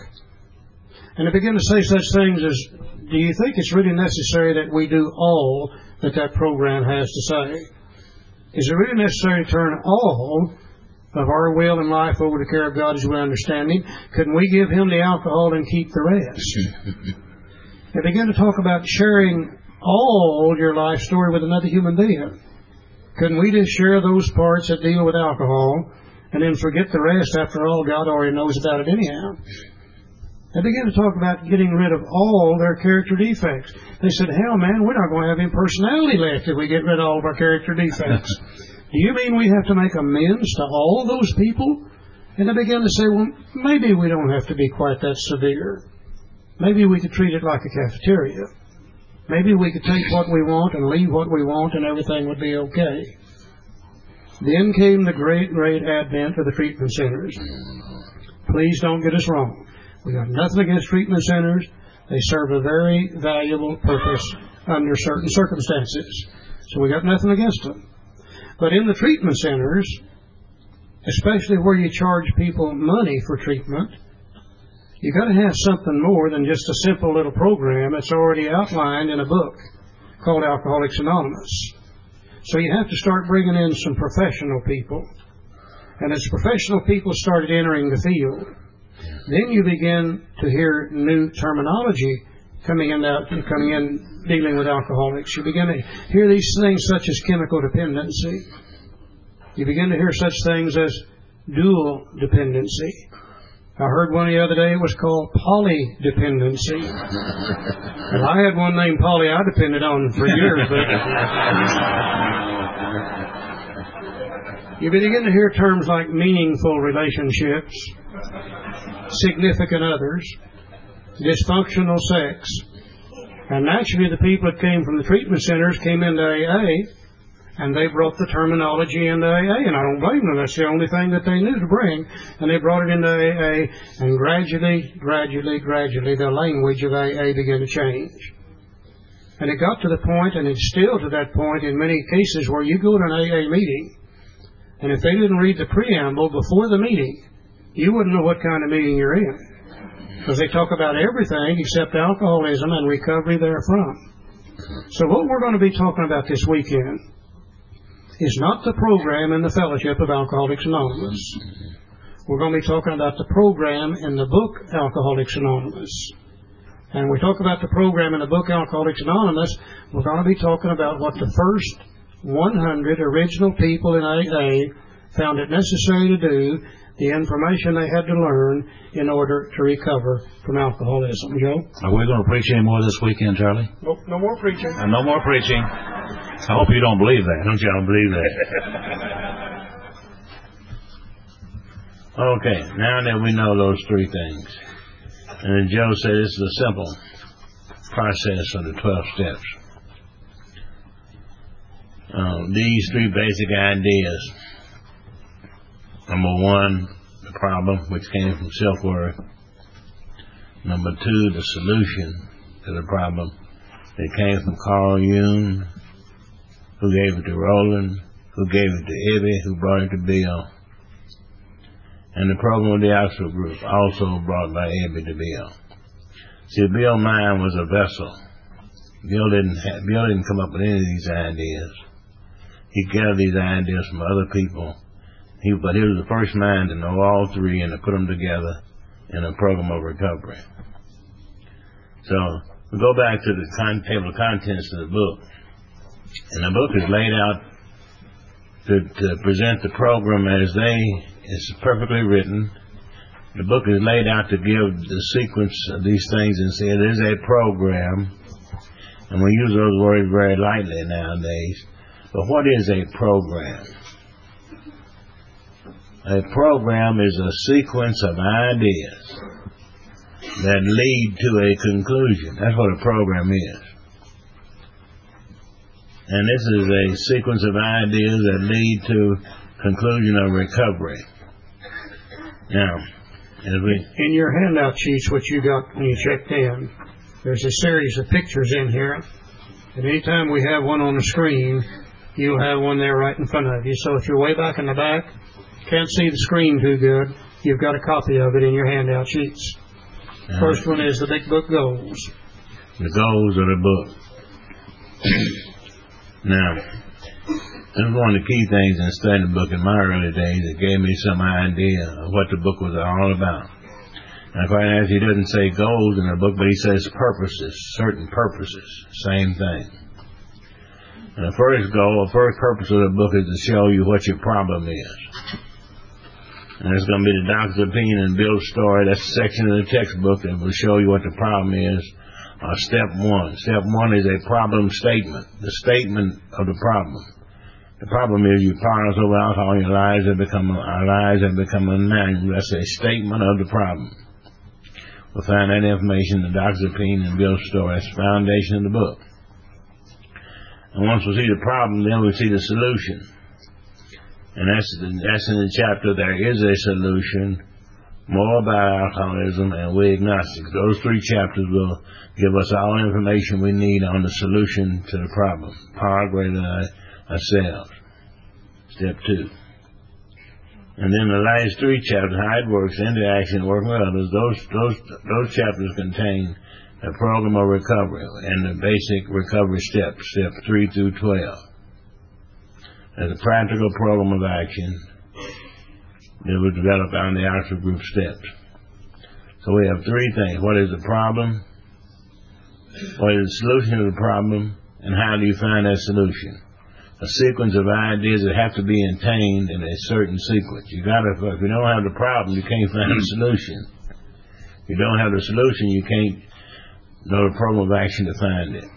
And they began to say such things as, do you think it's really necessary that we do all that that program has to say? Is it really necessary to turn all of our will and life over to the care of God as we understand Him? Couldn't we give Him the alcohol and keep the rest? They began to talk about sharing all your life story with another human being. Couldn't we just share those parts that deal with alcohol and then forget the rest? After all, God already knows about it anyhow. They began to talk about getting rid of all their character defects. They said, hell, man, we're not going to have any personality left if we get rid of all of our character defects. Do you mean we have to make amends to all those people? And they began to say, well, maybe we don't have to be quite that severe. Maybe we could treat it like a cafeteria. Maybe we could take what we want and leave what we want and everything would be okay. Then came the great, great advent of the treatment centers. Please don't get us wrong. We got nothing against treatment centers. They serve a very valuable purpose under certain circumstances. So we got nothing against them. But in the treatment centers, especially where you charge people money for treatment, you got to have something more than just a simple little program that's already outlined in a book called Alcoholics Anonymous. So you have to start bringing in some professional people. And as professional people started entering the field, then you begin to hear new terminology coming in dealing with alcoholics. You begin to hear these things such as chemical dependency. You begin to hear such things as dual dependency. I heard one the other day, it was called polydependency. Well, I had one named Polly I depended on for years, but you begin to hear terms like meaningful relationships, significant others, dysfunctional sex. And naturally the people that came from the treatment centers came into AA, and they brought the terminology into AA, and I don't blame them. That's the only thing that they knew to bring. And they brought it into AA, and gradually, the language of AA began to change. And it got to the point, and it's still to that point in many cases, where you go to an AA meeting, and if they didn't read the preamble before the meeting, you wouldn't know what kind of meeting you're in. Because they talk about everything except alcoholism and recovery therefrom. So what we're going to be talking about this weekend is not the program in the Fellowship of Alcoholics Anonymous. We're going to be talking about the program in the book Alcoholics Anonymous. And we talk about the program in the book Alcoholics Anonymous, we're going to be talking about what the first 100 original people in AA found it necessary to do, the information they had to learn in order to recover from alcoholism. Joe? Are we going to preach any more this weekend, Charlie? Nope, no more preaching. No more preaching. I hope you don't believe that. Don't y'all believe that? Okay, now that we know those three things, and as Joe said, this is a simple process of the 12 steps. These three basic ideas. Number one, the problem, which came from self-worth. Number two, the solution to the problem that came from Carl Jung, who gave it to Roland, who gave it to Ebby, who brought it to Bill. And the program of the Oxford Group, also brought by Ebby to Bill. See, Bill's mind was a vessel. Bill didn't come up with any of these ideas. He gathered these ideas from other people. But he was the first mind to know all three and to put them together in a program of recovery. So we go back to the table of contents of the book. And the book is laid out to present the program as it's perfectly written. The book is laid out to give the sequence of these things and say it is a program. And we use those words very lightly nowadays. But what is a program? A program is a sequence of ideas that lead to a conclusion. That's what a program is. And this is a sequence of ideas that lead to conclusion of recovery. Now, In your handout sheets, which you got when you checked in, there's a series of pictures in here. And anytime we have one on the screen, you'll have one there right in front of you. So if you're way back in the back, can't see the screen too good, you've got a copy of it in your handout sheets. First one is the Big Book Goals. The goals of the book. Now, this was one of the key things in studying the book in my early days. It gave me some idea of what the book was all about. Now, quite honestly, he doesn't say goals in the book, but he says purposes, certain purposes. Same thing. And the first goal, the first purpose of the book is to show you what your problem is. And it's going to be the doctor's opinion and Bill's story. That's a section of the textbook that will show you what the problem is. Step one. Step one is a problem statement. The statement of the problem. The problem is you powerless over alcohol, your lives have become unmanageable. That's a statement of the problem. We'll find that information in the doctor's opinion and Bill's story. That's the foundation of the book. And once we see the problem, then we see the solution. And that's in the chapter, There is a Solution, more about alcoholism, and we agnostics. Those three chapters will give us all the information we need on the solution to the problem. Power greater than ourselves. Step 2. And then the last three chapters, how it works, interaction, working with others, those chapters contain a program of recovery and the basic recovery steps, step 3 through 12. There's a practical program of action that was developed on the Oxford Group steps. So we have three things. What is the problem? What is the solution to the problem? And how do you find that solution? A sequence of ideas that have to be contained in a certain sequence. If you don't have the problem, you can't find the solution. If you don't have the solution, you can't know the program of action to find it.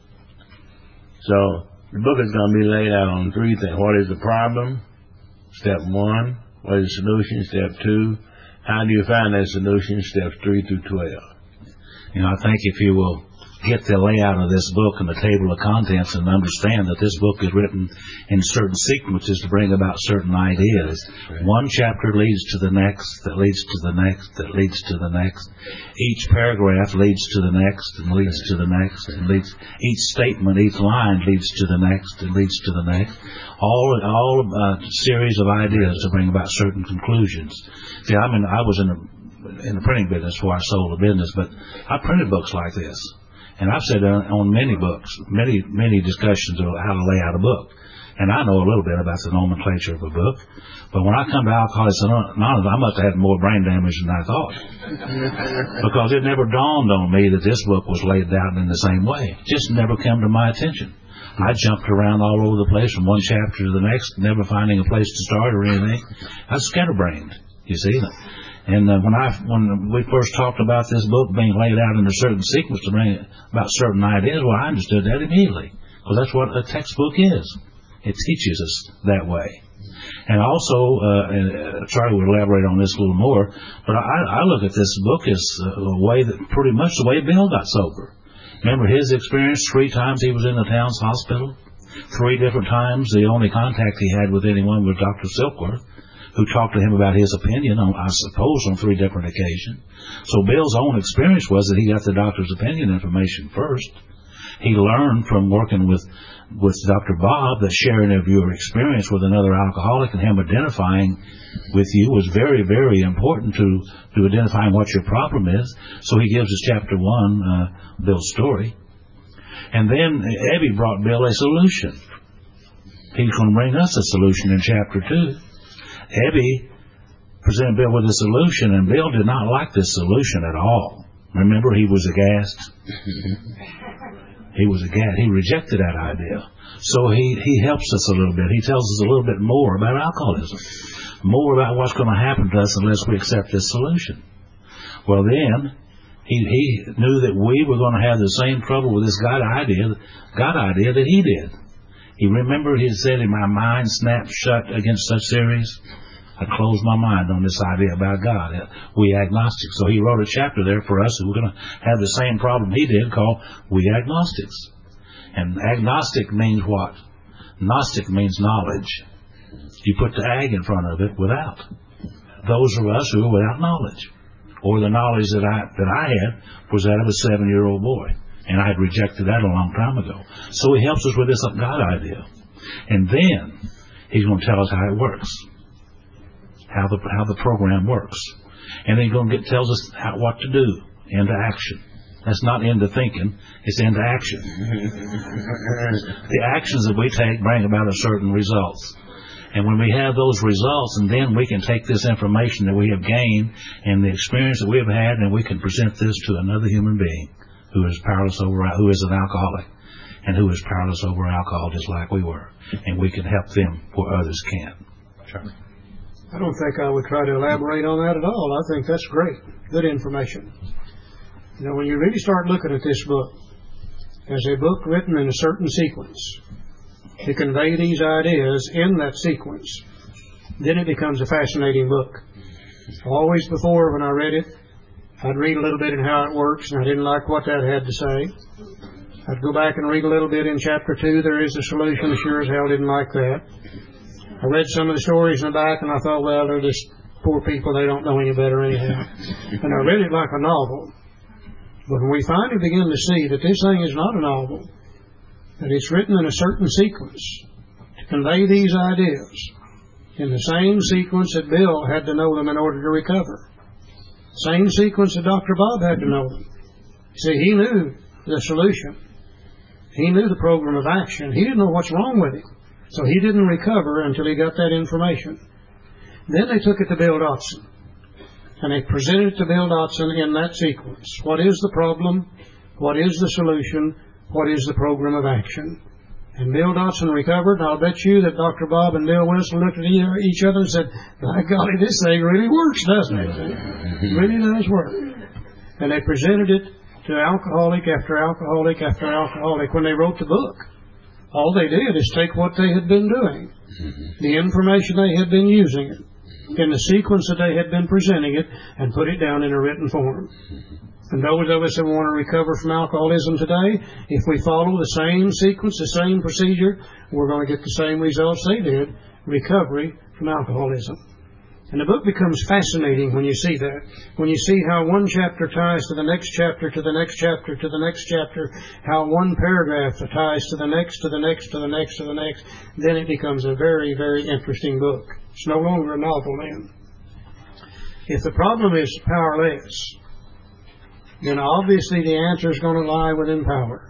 So the book is going to be laid out on three things. What is the problem? Step 1. What is the solution? Step 2. How do you find that solution? Steps 3 through 12. I think if you will get the layout of this book and the table of contents and understand that this book is written in certain sequences to bring about certain ideas. Right. One chapter leads to the next, that leads to the next, that leads to the next. Each paragraph leads to the next and leads to the next and leads. Each statement, each line leads to the next and leads to the next. All a series of ideas to bring about certain conclusions. See, I was in the printing business before I sold the business, but I printed books like this. And I've said on many books, many discussions of how to lay out a book. And I know a little bit about the nomenclature of a book. But when I come to Alcoholics Anonymous, I must have had more brain damage than I thought. Because it never dawned on me that this book was laid out in the same way. It just never came to my attention. I jumped around all over the place from one chapter to the next, never finding a place to start or anything. I was scatterbrained, you see. And when we first talked about this book being laid out in a certain sequence to bring about certain ideas, well, I understood that immediately. Because that's what a textbook is. It teaches us that way. And also, Charlie will elaborate on this a little more, but I look at this book as a way that pretty much the way Bill got sober. Remember his experience? 3 times he was in the town's hospital. 3 different times the only contact he had with anyone was Dr. Silkworth, who talked to him about his opinion, I suppose, on 3 different occasions. So Bill's own experience was that he got the doctor's opinion information first. He learned from working with Dr. Bob that sharing of your experience with another alcoholic and him identifying with you was very, very important to identifying what your problem is. So he gives us chapter 1, Bill's story. And then Ebby brought Bill a solution. He's going to bring us a solution in chapter 2. Ebby presented Bill with a solution, and Bill did not like this solution at all. Remember, he was aghast. He was aghast. He rejected that idea. So he helps us a little bit. He tells us a little bit more about alcoholism, more about what's going to happen to us unless we accept this solution. Well, then he knew that we were going to have the same trouble with this God idea that he did. He remembered he said, "In my mind snapped shut against such theories, I closed my mind on this idea about God." We agnostics. So he wrote a chapter there for us who were going to have the same problem he did, called We Agnostics. And agnostic means what? Gnostic means knowledge. You put the ag in front of it, without. Those of us who are without knowledge. or the knowledge that I had was that of a 7-year-old boy, and I had rejected that a long time ago. So he helps us with this God idea, and then he's going to tell us how it works, how the program works, and then he's going to tells us what to do, into action. That's not into thinking, it's into action. The actions that we take bring about a certain results. And when we have those results, and then we can take this information that we have gained and the experience that we have had, and we can present this to another human being who is powerless over, who is an alcoholic, and who is powerless over alcohol just like we were. And we can help them where others can't. Charlie? I don't think I would try to elaborate on that at all. I think that's great. Good information. You know, when you really start looking at this book as a book written in a certain sequence to convey these ideas in that sequence, then it becomes a fascinating book. Always before, when I read it, I'd read a little bit in how it works, and I didn't like what that had to say. I'd go back and read a little bit in chapter 2, there is a solution, sure as hell didn't like that. I read some of the stories in the back, and I thought, well, they're just poor people, they don't know any better anyhow. And I read it like a novel. But when we finally begin to see that this thing is not a novel, that it's written in a certain sequence to convey these ideas in the same sequence that Bill had to know them in order to recover, same sequence that Dr. Bob had to know them. See, he knew the solution. He knew the program of action. He didn't know what's wrong with him. So he didn't recover until he got that information. Then they took it to Bill Dotson. And they presented it to Bill Dotson in that sequence. What is the problem? What is the solution? What is the program of action? And Bill Dotson recovered, and I'll bet you that Dr. Bob and Bill Wilson looked at each other and said, by golly, this thing really works, doesn't it? It really does work. And they presented it to alcoholic after alcoholic after alcoholic when they wrote the book. All they did is take what they had been doing, the information they had been using it, in the sequence that they had been presenting it, and put it down in a written form. And those of us that want to recover from alcoholism today, if we follow the same sequence, the same procedure, we're going to get the same results they did, recovery from alcoholism. And the book becomes fascinating when you see that. When you see how one chapter ties to the next chapter, to the next chapter, to the next chapter, how one paragraph ties to the next, to the next, to the next, to the next, then it becomes a very, very interesting book. It's no longer a novel then. If the problem is powerless, then obviously the answer is going to lie within power.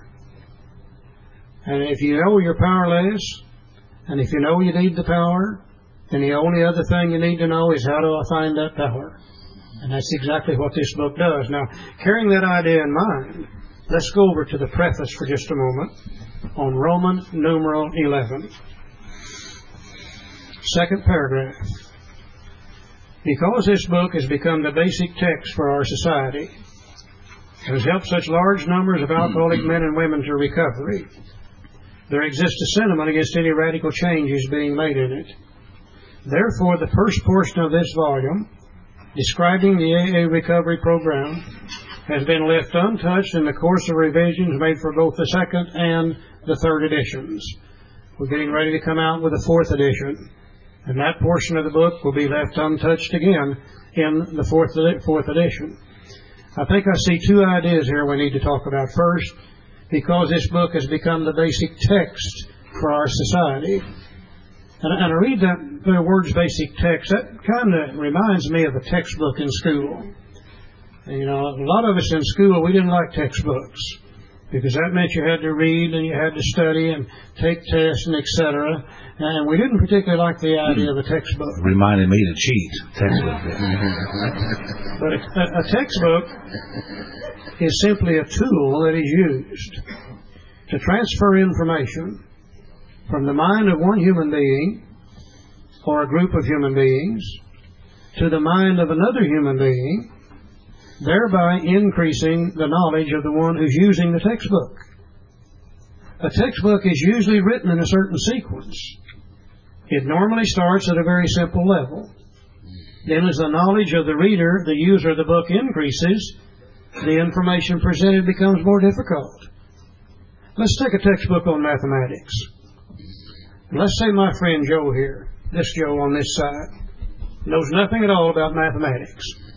And if you know you're powerless, and if you know you need the power, then the only other thing you need to know is how do I find that power. And that's exactly what this book does. Now, carrying that idea in mind, let's go over to the preface for just a moment on Roman numeral 11. Second paragraph. Because this book has become the basic text for our society, and has helped such large numbers of alcoholic men and women to recovery, there exists a sentiment against any radical changes being made in it. Therefore, the first portion of this volume, describing the AA recovery program, has been left untouched in the course of revisions made for both the second and the third editions. We're getting ready to come out with a fourth edition, and that portion of the book will be left untouched again in the fourth edition. I think I see two ideas here we need to talk about. First, because this book has become the basic text for our society. And I read the words basic text, that kind of reminds me of a textbook in school. You know, a lot of us in school, we didn't like textbooks, because that meant you had to read and you had to study and take tests and etc. And we didn't particularly like the idea of a textbook. Reminded me to cheat. Textbook. But a textbook is simply a tool that is used to transfer information from the mind of one human being or a group of human beings to the mind of another human being, thereby increasing the knowledge of the one who's using the textbook. A textbook is usually written in a certain sequence. It normally starts at a very simple level. Then as the knowledge of the reader, the user of the book, increases, the information presented becomes more difficult. Let's take a textbook on mathematics. Let's say my friend Joe here, this Joe on this side, knows nothing at all about mathematics.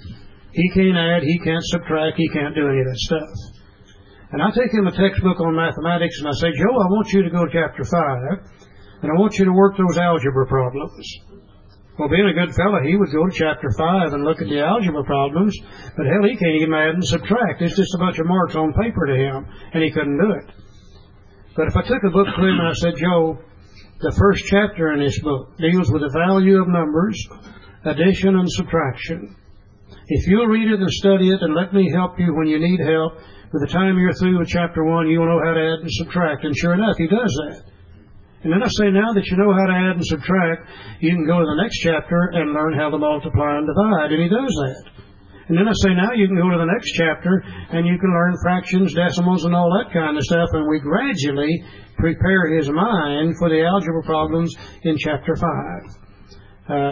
He can't add, he can't subtract, he can't do any of that stuff. And I take him a textbook on mathematics and I say, Joe, I want you to go to chapter 5 and I want you to work those algebra problems. Well, being a good fellow, he would go to chapter 5 and look at the algebra problems, but hell, he can't even add and subtract. It's just a bunch of marks on paper to him, and he couldn't do it. But if I took a book to him and I said, Joe, the first chapter in this book deals with the value of numbers, addition and subtraction. If you'll read it and study it and let me help you when you need help, by the time you're through with chapter 1, you'll know how to add and subtract. And sure enough, he does that. And then I say, now that you know how to add and subtract, you can go to the next chapter and learn how to multiply and divide. And he does that. And then I say, now you can go to the next chapter and you can learn fractions, decimals, and all that kind of stuff. And we gradually prepare his mind for the algebra problems in chapter 5.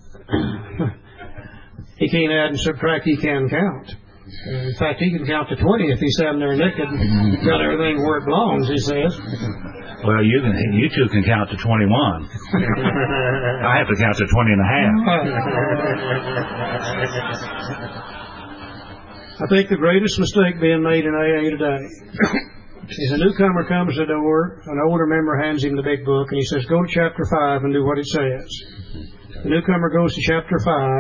He can't add and subtract, he can count. In fact, he can count to 20 if he's standing there naked and got everything where it belongs, he says. Well, you two can count to 21. I have to count to 20 and a half. I think the greatest mistake being made in AA today is a newcomer comes to the door, an older member hands him the big book, and he says, go to chapter 5 and do what it says. The newcomer goes to chapter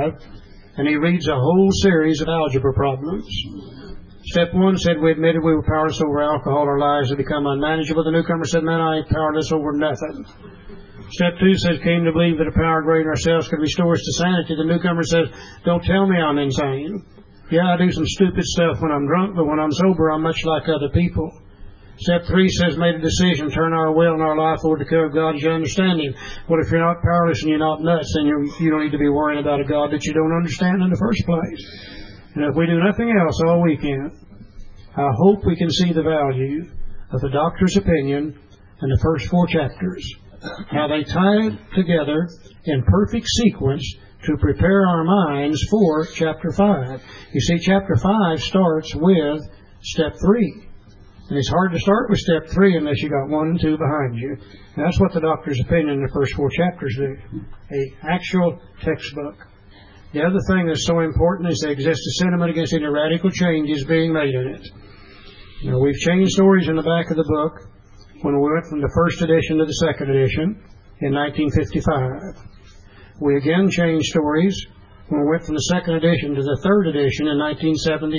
5, and he reads a whole series of algebra problems. Step 1 said we admitted we were powerless over alcohol, our lives had become unmanageable. The newcomer said, man, I ain't powerless over nothing. Step 2 says, came to believe that a power greater than ourselves could restore us to sanity. The newcomer says, don't tell me I'm insane. Yeah, I do some stupid stuff when I'm drunk, but when I'm sober, I'm much like other people. Step 3 says, made a decision, turn our will and our life over to the care of God as your understanding. Well, if you're not powerless and you're not nuts, then you don't need to be worrying about a God that you don't understand in the first place. And if we do nothing else all weekend, I hope we can see the value of the doctor's opinion in the first 4 chapters. How they tie it together in perfect sequence to prepare our minds for chapter 5. You see, chapter 5 starts with step 3. And it's hard to start with step 3 unless you got 1 and 2 behind you. And that's what the doctor's opinion in the first 4 chapters do. An actual textbook. The other thing that's so important is there exists a sentiment against any radical changes being made in it. Now, we've changed stories in the back of the book when we went from the first edition to the second edition in 1955. We again changed stories when we went from the second edition to the third edition in 1976.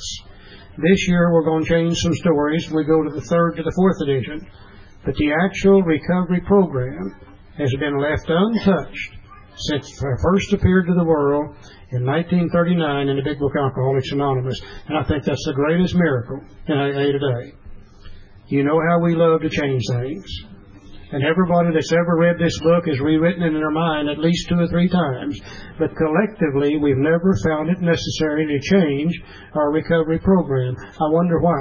This year we're going to change some stories when we go to the third to the fourth edition. But the actual recovery program has been left untouched since it first appeared to the world in 1939 in the Big Book Alcoholics Anonymous. And I think that's the greatest miracle in AA today. You know how we love to change things. And everybody that's ever read this book has rewritten it in their mind at least 2 or 3 times. But collectively, we've never found it necessary to change our recovery program. I wonder why.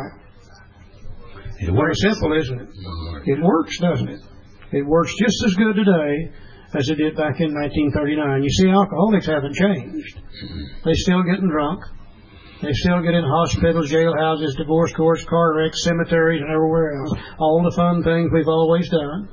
It's very simple, isn't it? It works, doesn't it? It works just as good today as it did back in 1939. You see, alcoholics haven't changed. They're still getting drunk. They still get in hospitals, jailhouses, divorce courts, car wrecks, cemeteries, and everywhere else. All the fun things we've always done.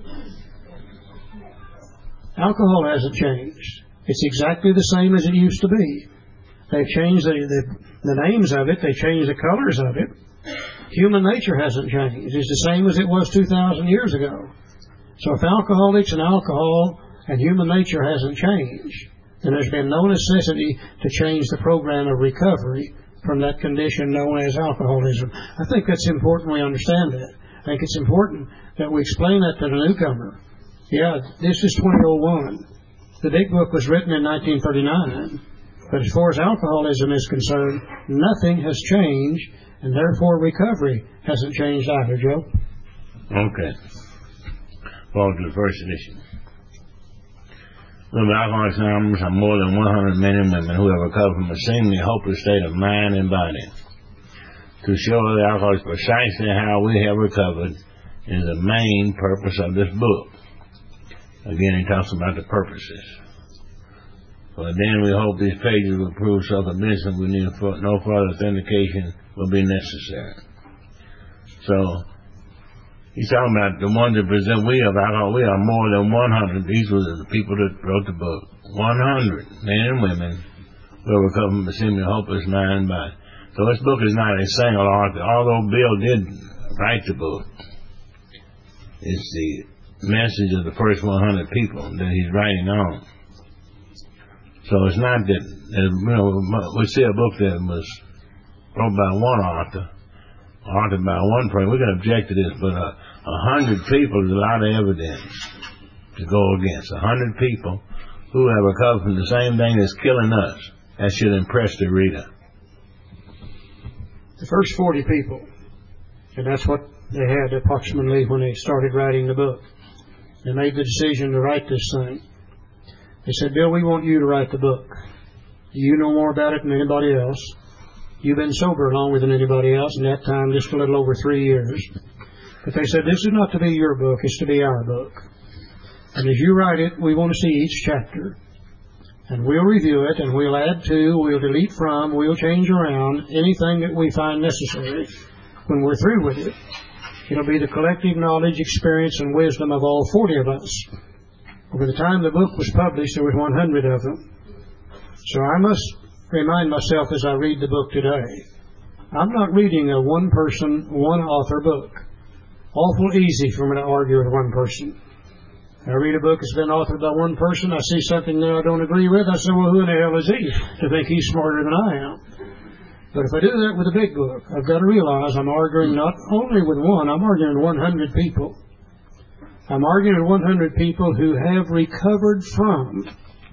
Alcohol hasn't changed. It's exactly the same as it used to be. They've changed the names of it. They've changed the colors of it. Human nature hasn't changed. It's the same as it was 2,000 years ago. So if alcoholics and alcohol and human nature hasn't changed, then there's been no necessity to change the program of recovery from that condition known as alcoholism. I think that's important we understand that. I think it's important that we explain that to the newcomer. Yeah, this is 2001. The Big Book was written in 1939. But as far as alcoholism is concerned, nothing has changed, and therefore recovery hasn't changed either, Joe. Okay. Well, to the first edition. Remember, Alcoholics Anonymous are more than 100 men and women who have recovered from a seemingly hopeless state of mind and body. To show the alcoholics precisely how we have recovered is the main purpose of this book. Again, he talks about the purposes. But then we hope these pages will prove so convincing we need no further authentication will be necessary. So, he's talking about the ones that present we are more than 100. These were the people that wrote the book. 100 men and women who to overcome a seemingly hopeless mind. So this book is not a single author. Although Bill did write the book, it's the message of the first 100 people that he's writing on. So it's not that, we see a book that was wrote by one author, authored by one person. We can object to this, but 100 people is a lot of evidence to go against. 100 people who have recovered from the same thing that's killing us. That should impress the reader. The first 40 people, and that's what they had approximately when they started writing the book. They made the decision to write this thing. They said, Bill, we want you to write the book. You know more about it than anybody else. You've been sober longer than anybody else, and that time just a little over 3 years. But they said, this is not to be your book, it's to be our book. And as you write it, we want to see each chapter. And we'll review it, and we'll add to, we'll delete from, we'll change around anything that we find necessary. When we're through with it, it'll be the collective knowledge, experience, and wisdom of all 40 of us. By the time the book was published, there was 100 of them. So I must remind myself as I read the book today, I'm not reading a one-person, one-author book. Awful easy for me to argue with one person. I read a book that's been authored by one person, I see something there I don't agree with, I say, well, who in the hell is he to think he's smarter than I am? But if I do that with a big book, I've got to realize I'm arguing not only with one, I'm arguing with 100 people. I'm arguing with 100 people who have recovered from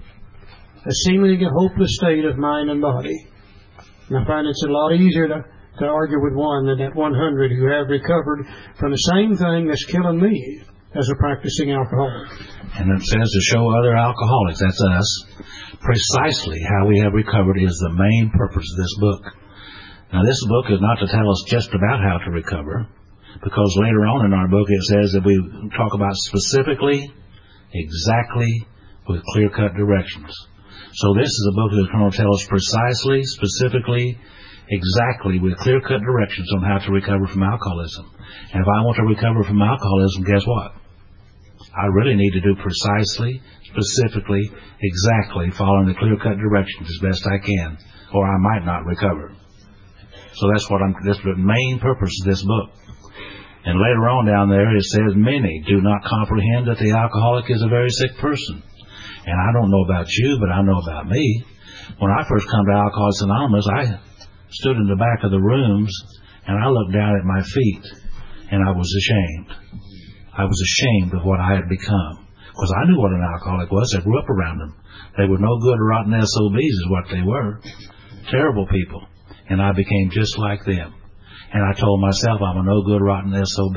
a seemingly hopeless state of mind and body. And I find it's a lot easier to argue with one than that 100 who have recovered from the same thing that's killing me as a practicing alcoholic. And it says to show other alcoholics, that's us, precisely how we have recovered is the main purpose of this book. Now, this book is not to tell us just about how to recover, because later on in our book it says that we talk about specifically, exactly, with clear-cut directions. So this is a book that's going to tell us precisely, specifically, exactly, with clear-cut directions on how to recover from alcoholism. And if I want to recover from alcoholism, guess what? I really need to do precisely, specifically, exactly, following the clear-cut directions as best I can, or I might not recover. So that's the main purpose of this book. And later on down there it says, many do not comprehend that the alcoholic is a very sick person. And I don't know about you, but I know about me. When I first come to Alcoholics Anonymous, I stood in the back of the rooms and I looked down at my feet and I was ashamed. I was ashamed of what I had become. Because I knew what an alcoholic was. I grew up around them. They were no good, rotten SOBs is what they were. Terrible people. And I became just like them. And I told myself I'm a no good, rotten SOB.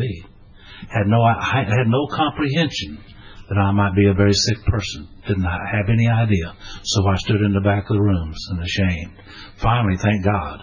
I had no comprehension that I might be a very sick person. Didn't have any idea. So I stood in the back of the rooms and ashamed. Finally, thank God,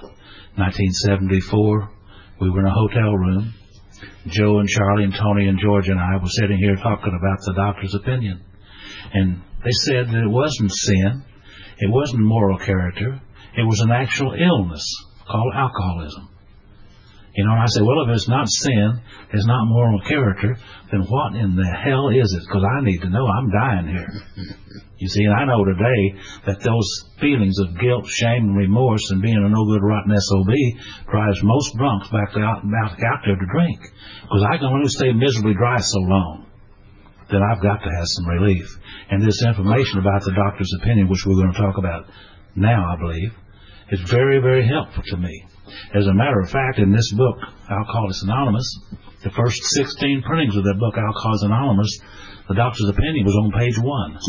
1974, we were in a hotel room. Joe and Charlie and Tony and George and I were sitting here talking about the doctor's opinion. And they said that it wasn't sin. It wasn't moral character. It was an actual illness called alcoholism. And I say, well, if it's not sin, it's not moral character, then what in the hell is it? Because I need to know. I'm dying here. You see, and I know today that those feelings of guilt, shame, and remorse and being a no-good, rotten SOB drives most drunks back out there to drink. Because I can only stay miserably dry so long that I've got to have some relief. And this information about the doctor's opinion, which we're going to talk about now, I believe, is very, very helpful to me. As a matter of fact, in this book, Alcoholics Anonymous, the first 16 printings of that book, Alcoholics Anonymous, the doctor's opinion was on page 1.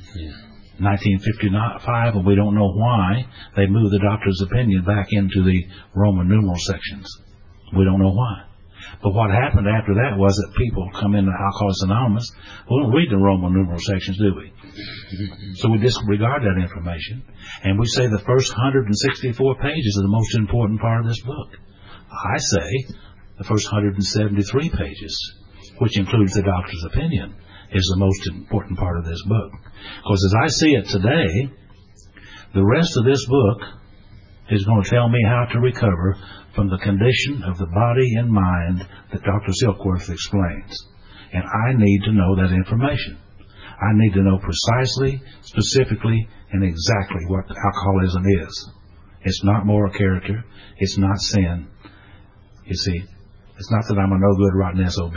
1955, and we don't know why they moved the doctor's opinion back into the Roman numeral sections. We don't know why. But what happened after that was that people come into Alcoholics Anonymous. We don't read the Roman numeral sections, do we? So we disregard that information, and we say the first 164 pages are the most important part of this book. I say the first 173 pages, which includes the doctor's opinion, is the most important part of this book. Because as I see it today, the rest of this book is going to tell me how to recover from the condition of the body and mind that Dr. Silkworth explains. And I need to know that information. I need to know precisely, specifically, and exactly what alcoholism is. It's not moral character. It's not sin. You see, it's not that I'm a no-good, rotten SOB.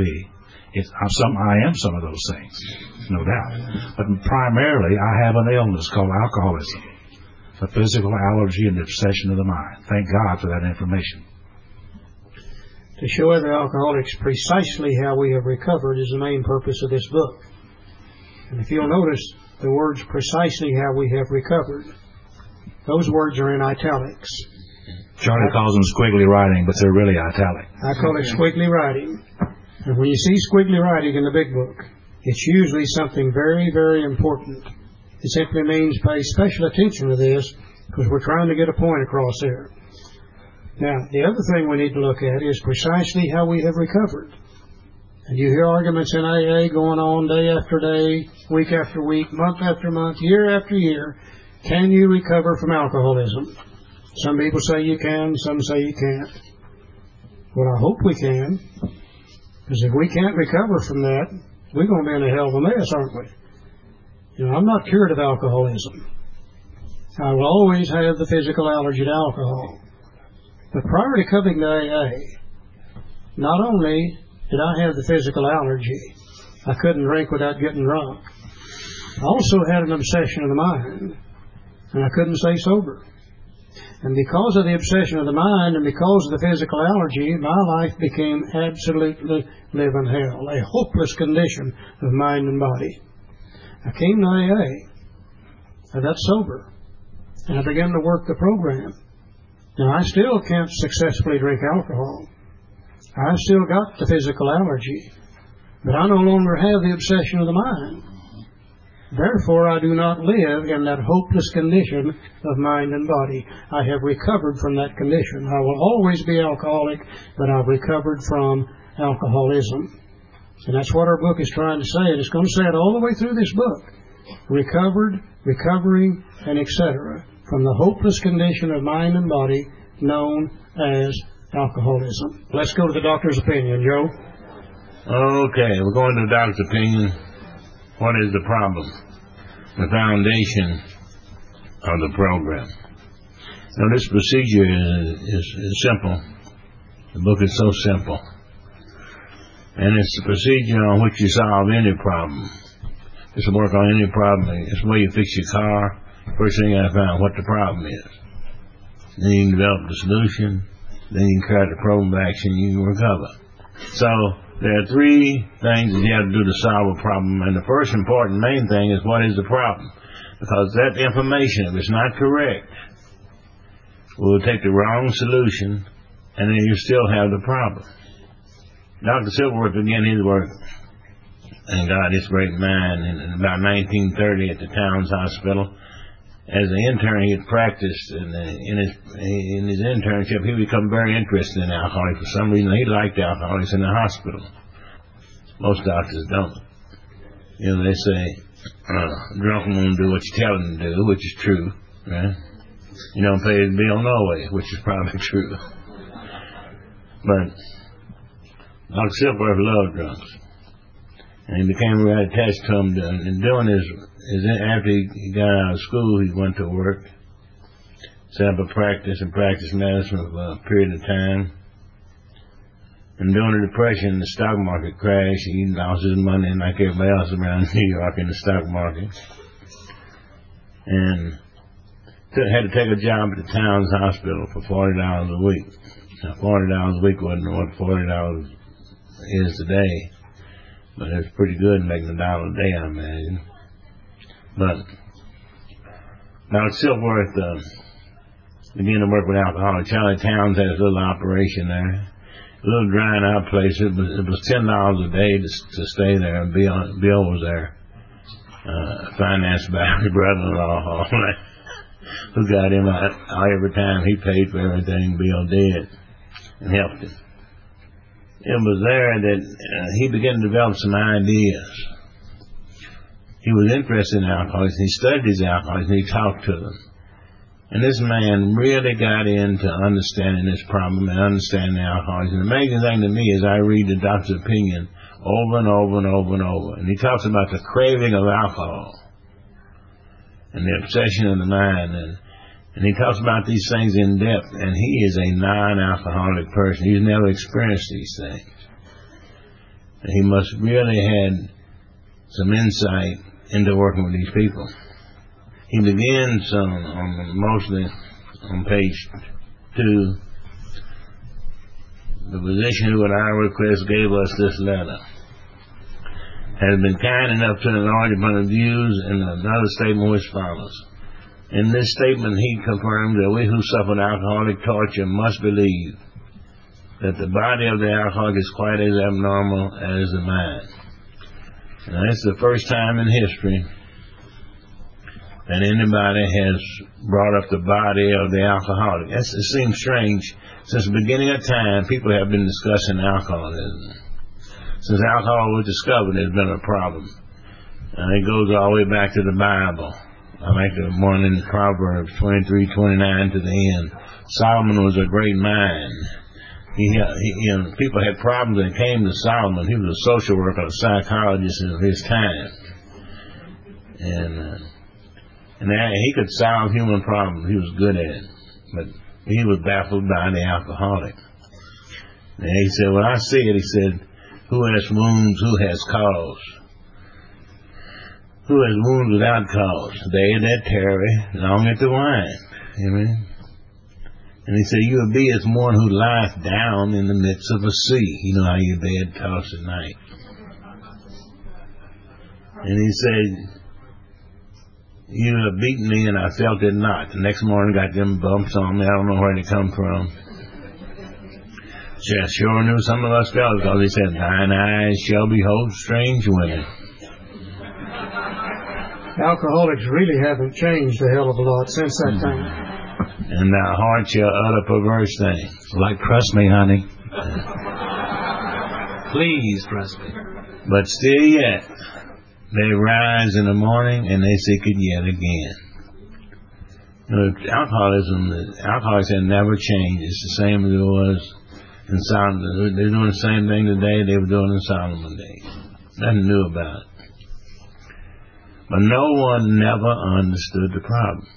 I am some of those things, no doubt. But primarily, I have an illness called alcoholism, a physical allergy and obsession of the mind. Thank God for that information. To show other alcoholics precisely how we have recovered is the main purpose of this book. And if you'll notice, the words precisely how we have recovered, those words are in italics. Charlie calls them squiggly writing, but they're really italic. I call it squiggly writing. And when you see squiggly writing in the big book, it's usually something very, very important. It simply means pay special attention to this because we're trying to get a point across there. Now, the other thing we need to look at is precisely how we have recovered. And you hear arguments in AA going on day after day, week after week, month after month, year after year. Can you recover from alcoholism? Some people say you can, some say you can't. Well, I hope we can. Because if we can't recover from that, we're going to be in a hell of a mess, aren't we? You know, I'm not cured of alcoholism. I will always have the physical allergy to alcohol. But prior to coming to AA, not only did I have the physical allergy, I couldn't drink without getting drunk. I also had an obsession of the mind, and I couldn't stay sober. And because of the obsession of the mind and because of the physical allergy, my life became absolutely living hell, a hopeless condition of mind and body. I came to AA. I got sober, and I began to work the program. Now, I still can't successfully drink alcohol. I've still got the physical allergy, but I no longer have the obsession of the mind. Therefore, I do not live in that hopeless condition of mind and body. I have recovered from that condition. I will always be alcoholic, but I've recovered from alcoholism. And that's what our book is trying to say. And it's going to say it all the way through this book. Recovered, recovering, and etc. from the hopeless condition of mind and body known as alcoholism. Let's go to the doctor's opinion, Joe. Okay, we're going to the doctor's opinion. What is the problem? The foundation of the program. Now, this procedure is simple. The book is so simple. And it's a procedure on which you solve any problem. It's to work on any problem. It's the way you fix your car. First thing you got to find out what the problem is. Then you can develop the solution. Then you can carry the program to action. You can recover. So there are three things that you have to do to solve a problem. And the first important main thing is what is the problem. Because that information, if it's not correct, will take the wrong solution, and then you still have the problem. Dr. Silverworth began his work, and got his great mind, in about 1930 at the Towns Hospital. As an intern, he had practiced, and in his internship, he became very interested in alcoholics. For some reason, he liked alcoholics in the hospital. Most doctors don't. You know, they say, drunk won't do what you tell him to do, which is true, right? You don't pay his bill no way, which is probably true. But Dr. Silverworth loved drunks. And he became really attached to them. And doing his after he got out of school, he went to work, set up a practice and practiced medicine for a period of time. And during the Depression, the stock market crashed. He lost his money like everybody else around New York in the stock market. And had to take a job at the Towns Hospital for $40 a week. Now, $40 a week wasn't what $40 is today, but it was pretty good making $1 a day, I imagine. But Dr. Silverworth began to work with alcoholics. Charlie Towns had his little operation there, a little drying out place. It was $10 a day to stay there, and Bill was there, financed by his brother-in-law, who got him out every time. He paid for everything Bill did and helped him. It was there that he began to develop some ideas. He was interested in alcoholics, and he studied these alcoholics, and he talked to them. And this man really got into understanding this problem and understanding alcoholics. And the amazing thing to me is I read the doctor's opinion over and over and over and over. And he talks about the craving of alcohol and the obsession of the mind. And he talks about these things in depth. And he is a non-alcoholic person. He's never experienced these things. And he must really had some insight into working with these people. He begins mostly on page 2. The physician who at our request gave us this letter has been kind enough to enlarge upon the views in another statement which follows. In this statement he confirmed that we who suffered alcoholic torture must believe that the body of the alcoholic is quite as abnormal as the mind. Now, it's the first time in history that anybody has brought up the body of the alcoholic. It seems strange. Since the beginning of time, people have been discussing alcoholism. Since alcohol was discovered, there's been a problem. And it goes all the way back to the Bible. I like the one in Proverbs 23:29 to the end. Solomon was a great mind. People had problems that came to Solomon. He was a social worker, a psychologist of his time. And he could solve human problems. He was good at it. But he was baffled by the alcoholic. And he said, when I see it, he said, who has wounds, who has cause? Who has wounds without cause? They that tarry long at the wine. Amen. And he said, you will be as one who lieth down in the midst of a sea. You know how your bed tossed at night. And he said, you have beaten me and I felt it not. The next morning got them bumps on me. I don't know where they come from. I sure knew some of us felt it because he said, thine eyes shall behold strange women. Alcoholics really haven't changed a hell of a lot since that time. And thy heart shall utter perverse things. Like, trust me, honey. Please trust me. But still yet, they rise in the morning and they seek it yet again. You know, alcoholics have never changed. It's the same as it was in Solomon. They're doing the same thing today they were doing in Solomon days. Nothing new about it. But no one never understood the problem.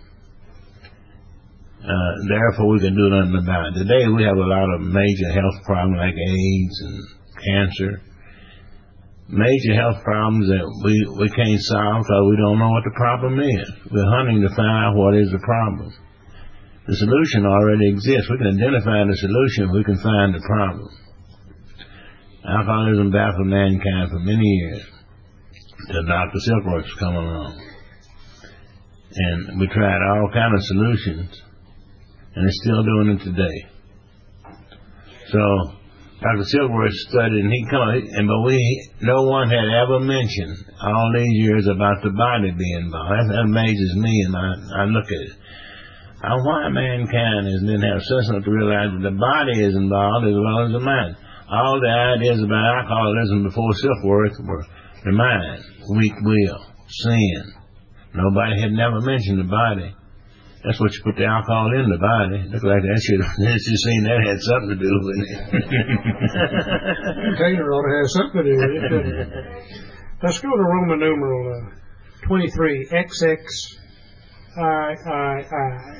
Therefore, we can do nothing about it. Today, we have a lot of major health problems like AIDS and cancer. Major health problems that we can't solve because we don't know what the problem is. We're hunting to find out what is the problem. The solution already exists. We can identify the solution. We can find the problem. Alcoholism baffled mankind for many years. Till Dr. Silkworth come along. And we tried all kind of solutions. And they're still doing it today. So Dr. Silkworth studied, and no one had ever mentioned all these years about the body being involved. That amazes me, and I look at it. Why mankind didn't have sense enough to realize that the body is involved as well as the mind. All the ideas about alcoholism before Silkworth were the mind, weak will, sin. Nobody had never mentioned the body. That's what you put the alcohol in the body. Look like that should seen that had something to do with it. Container ought to have something to do with it, doesn't it? Let's go to Roman numeral 23, XXIII.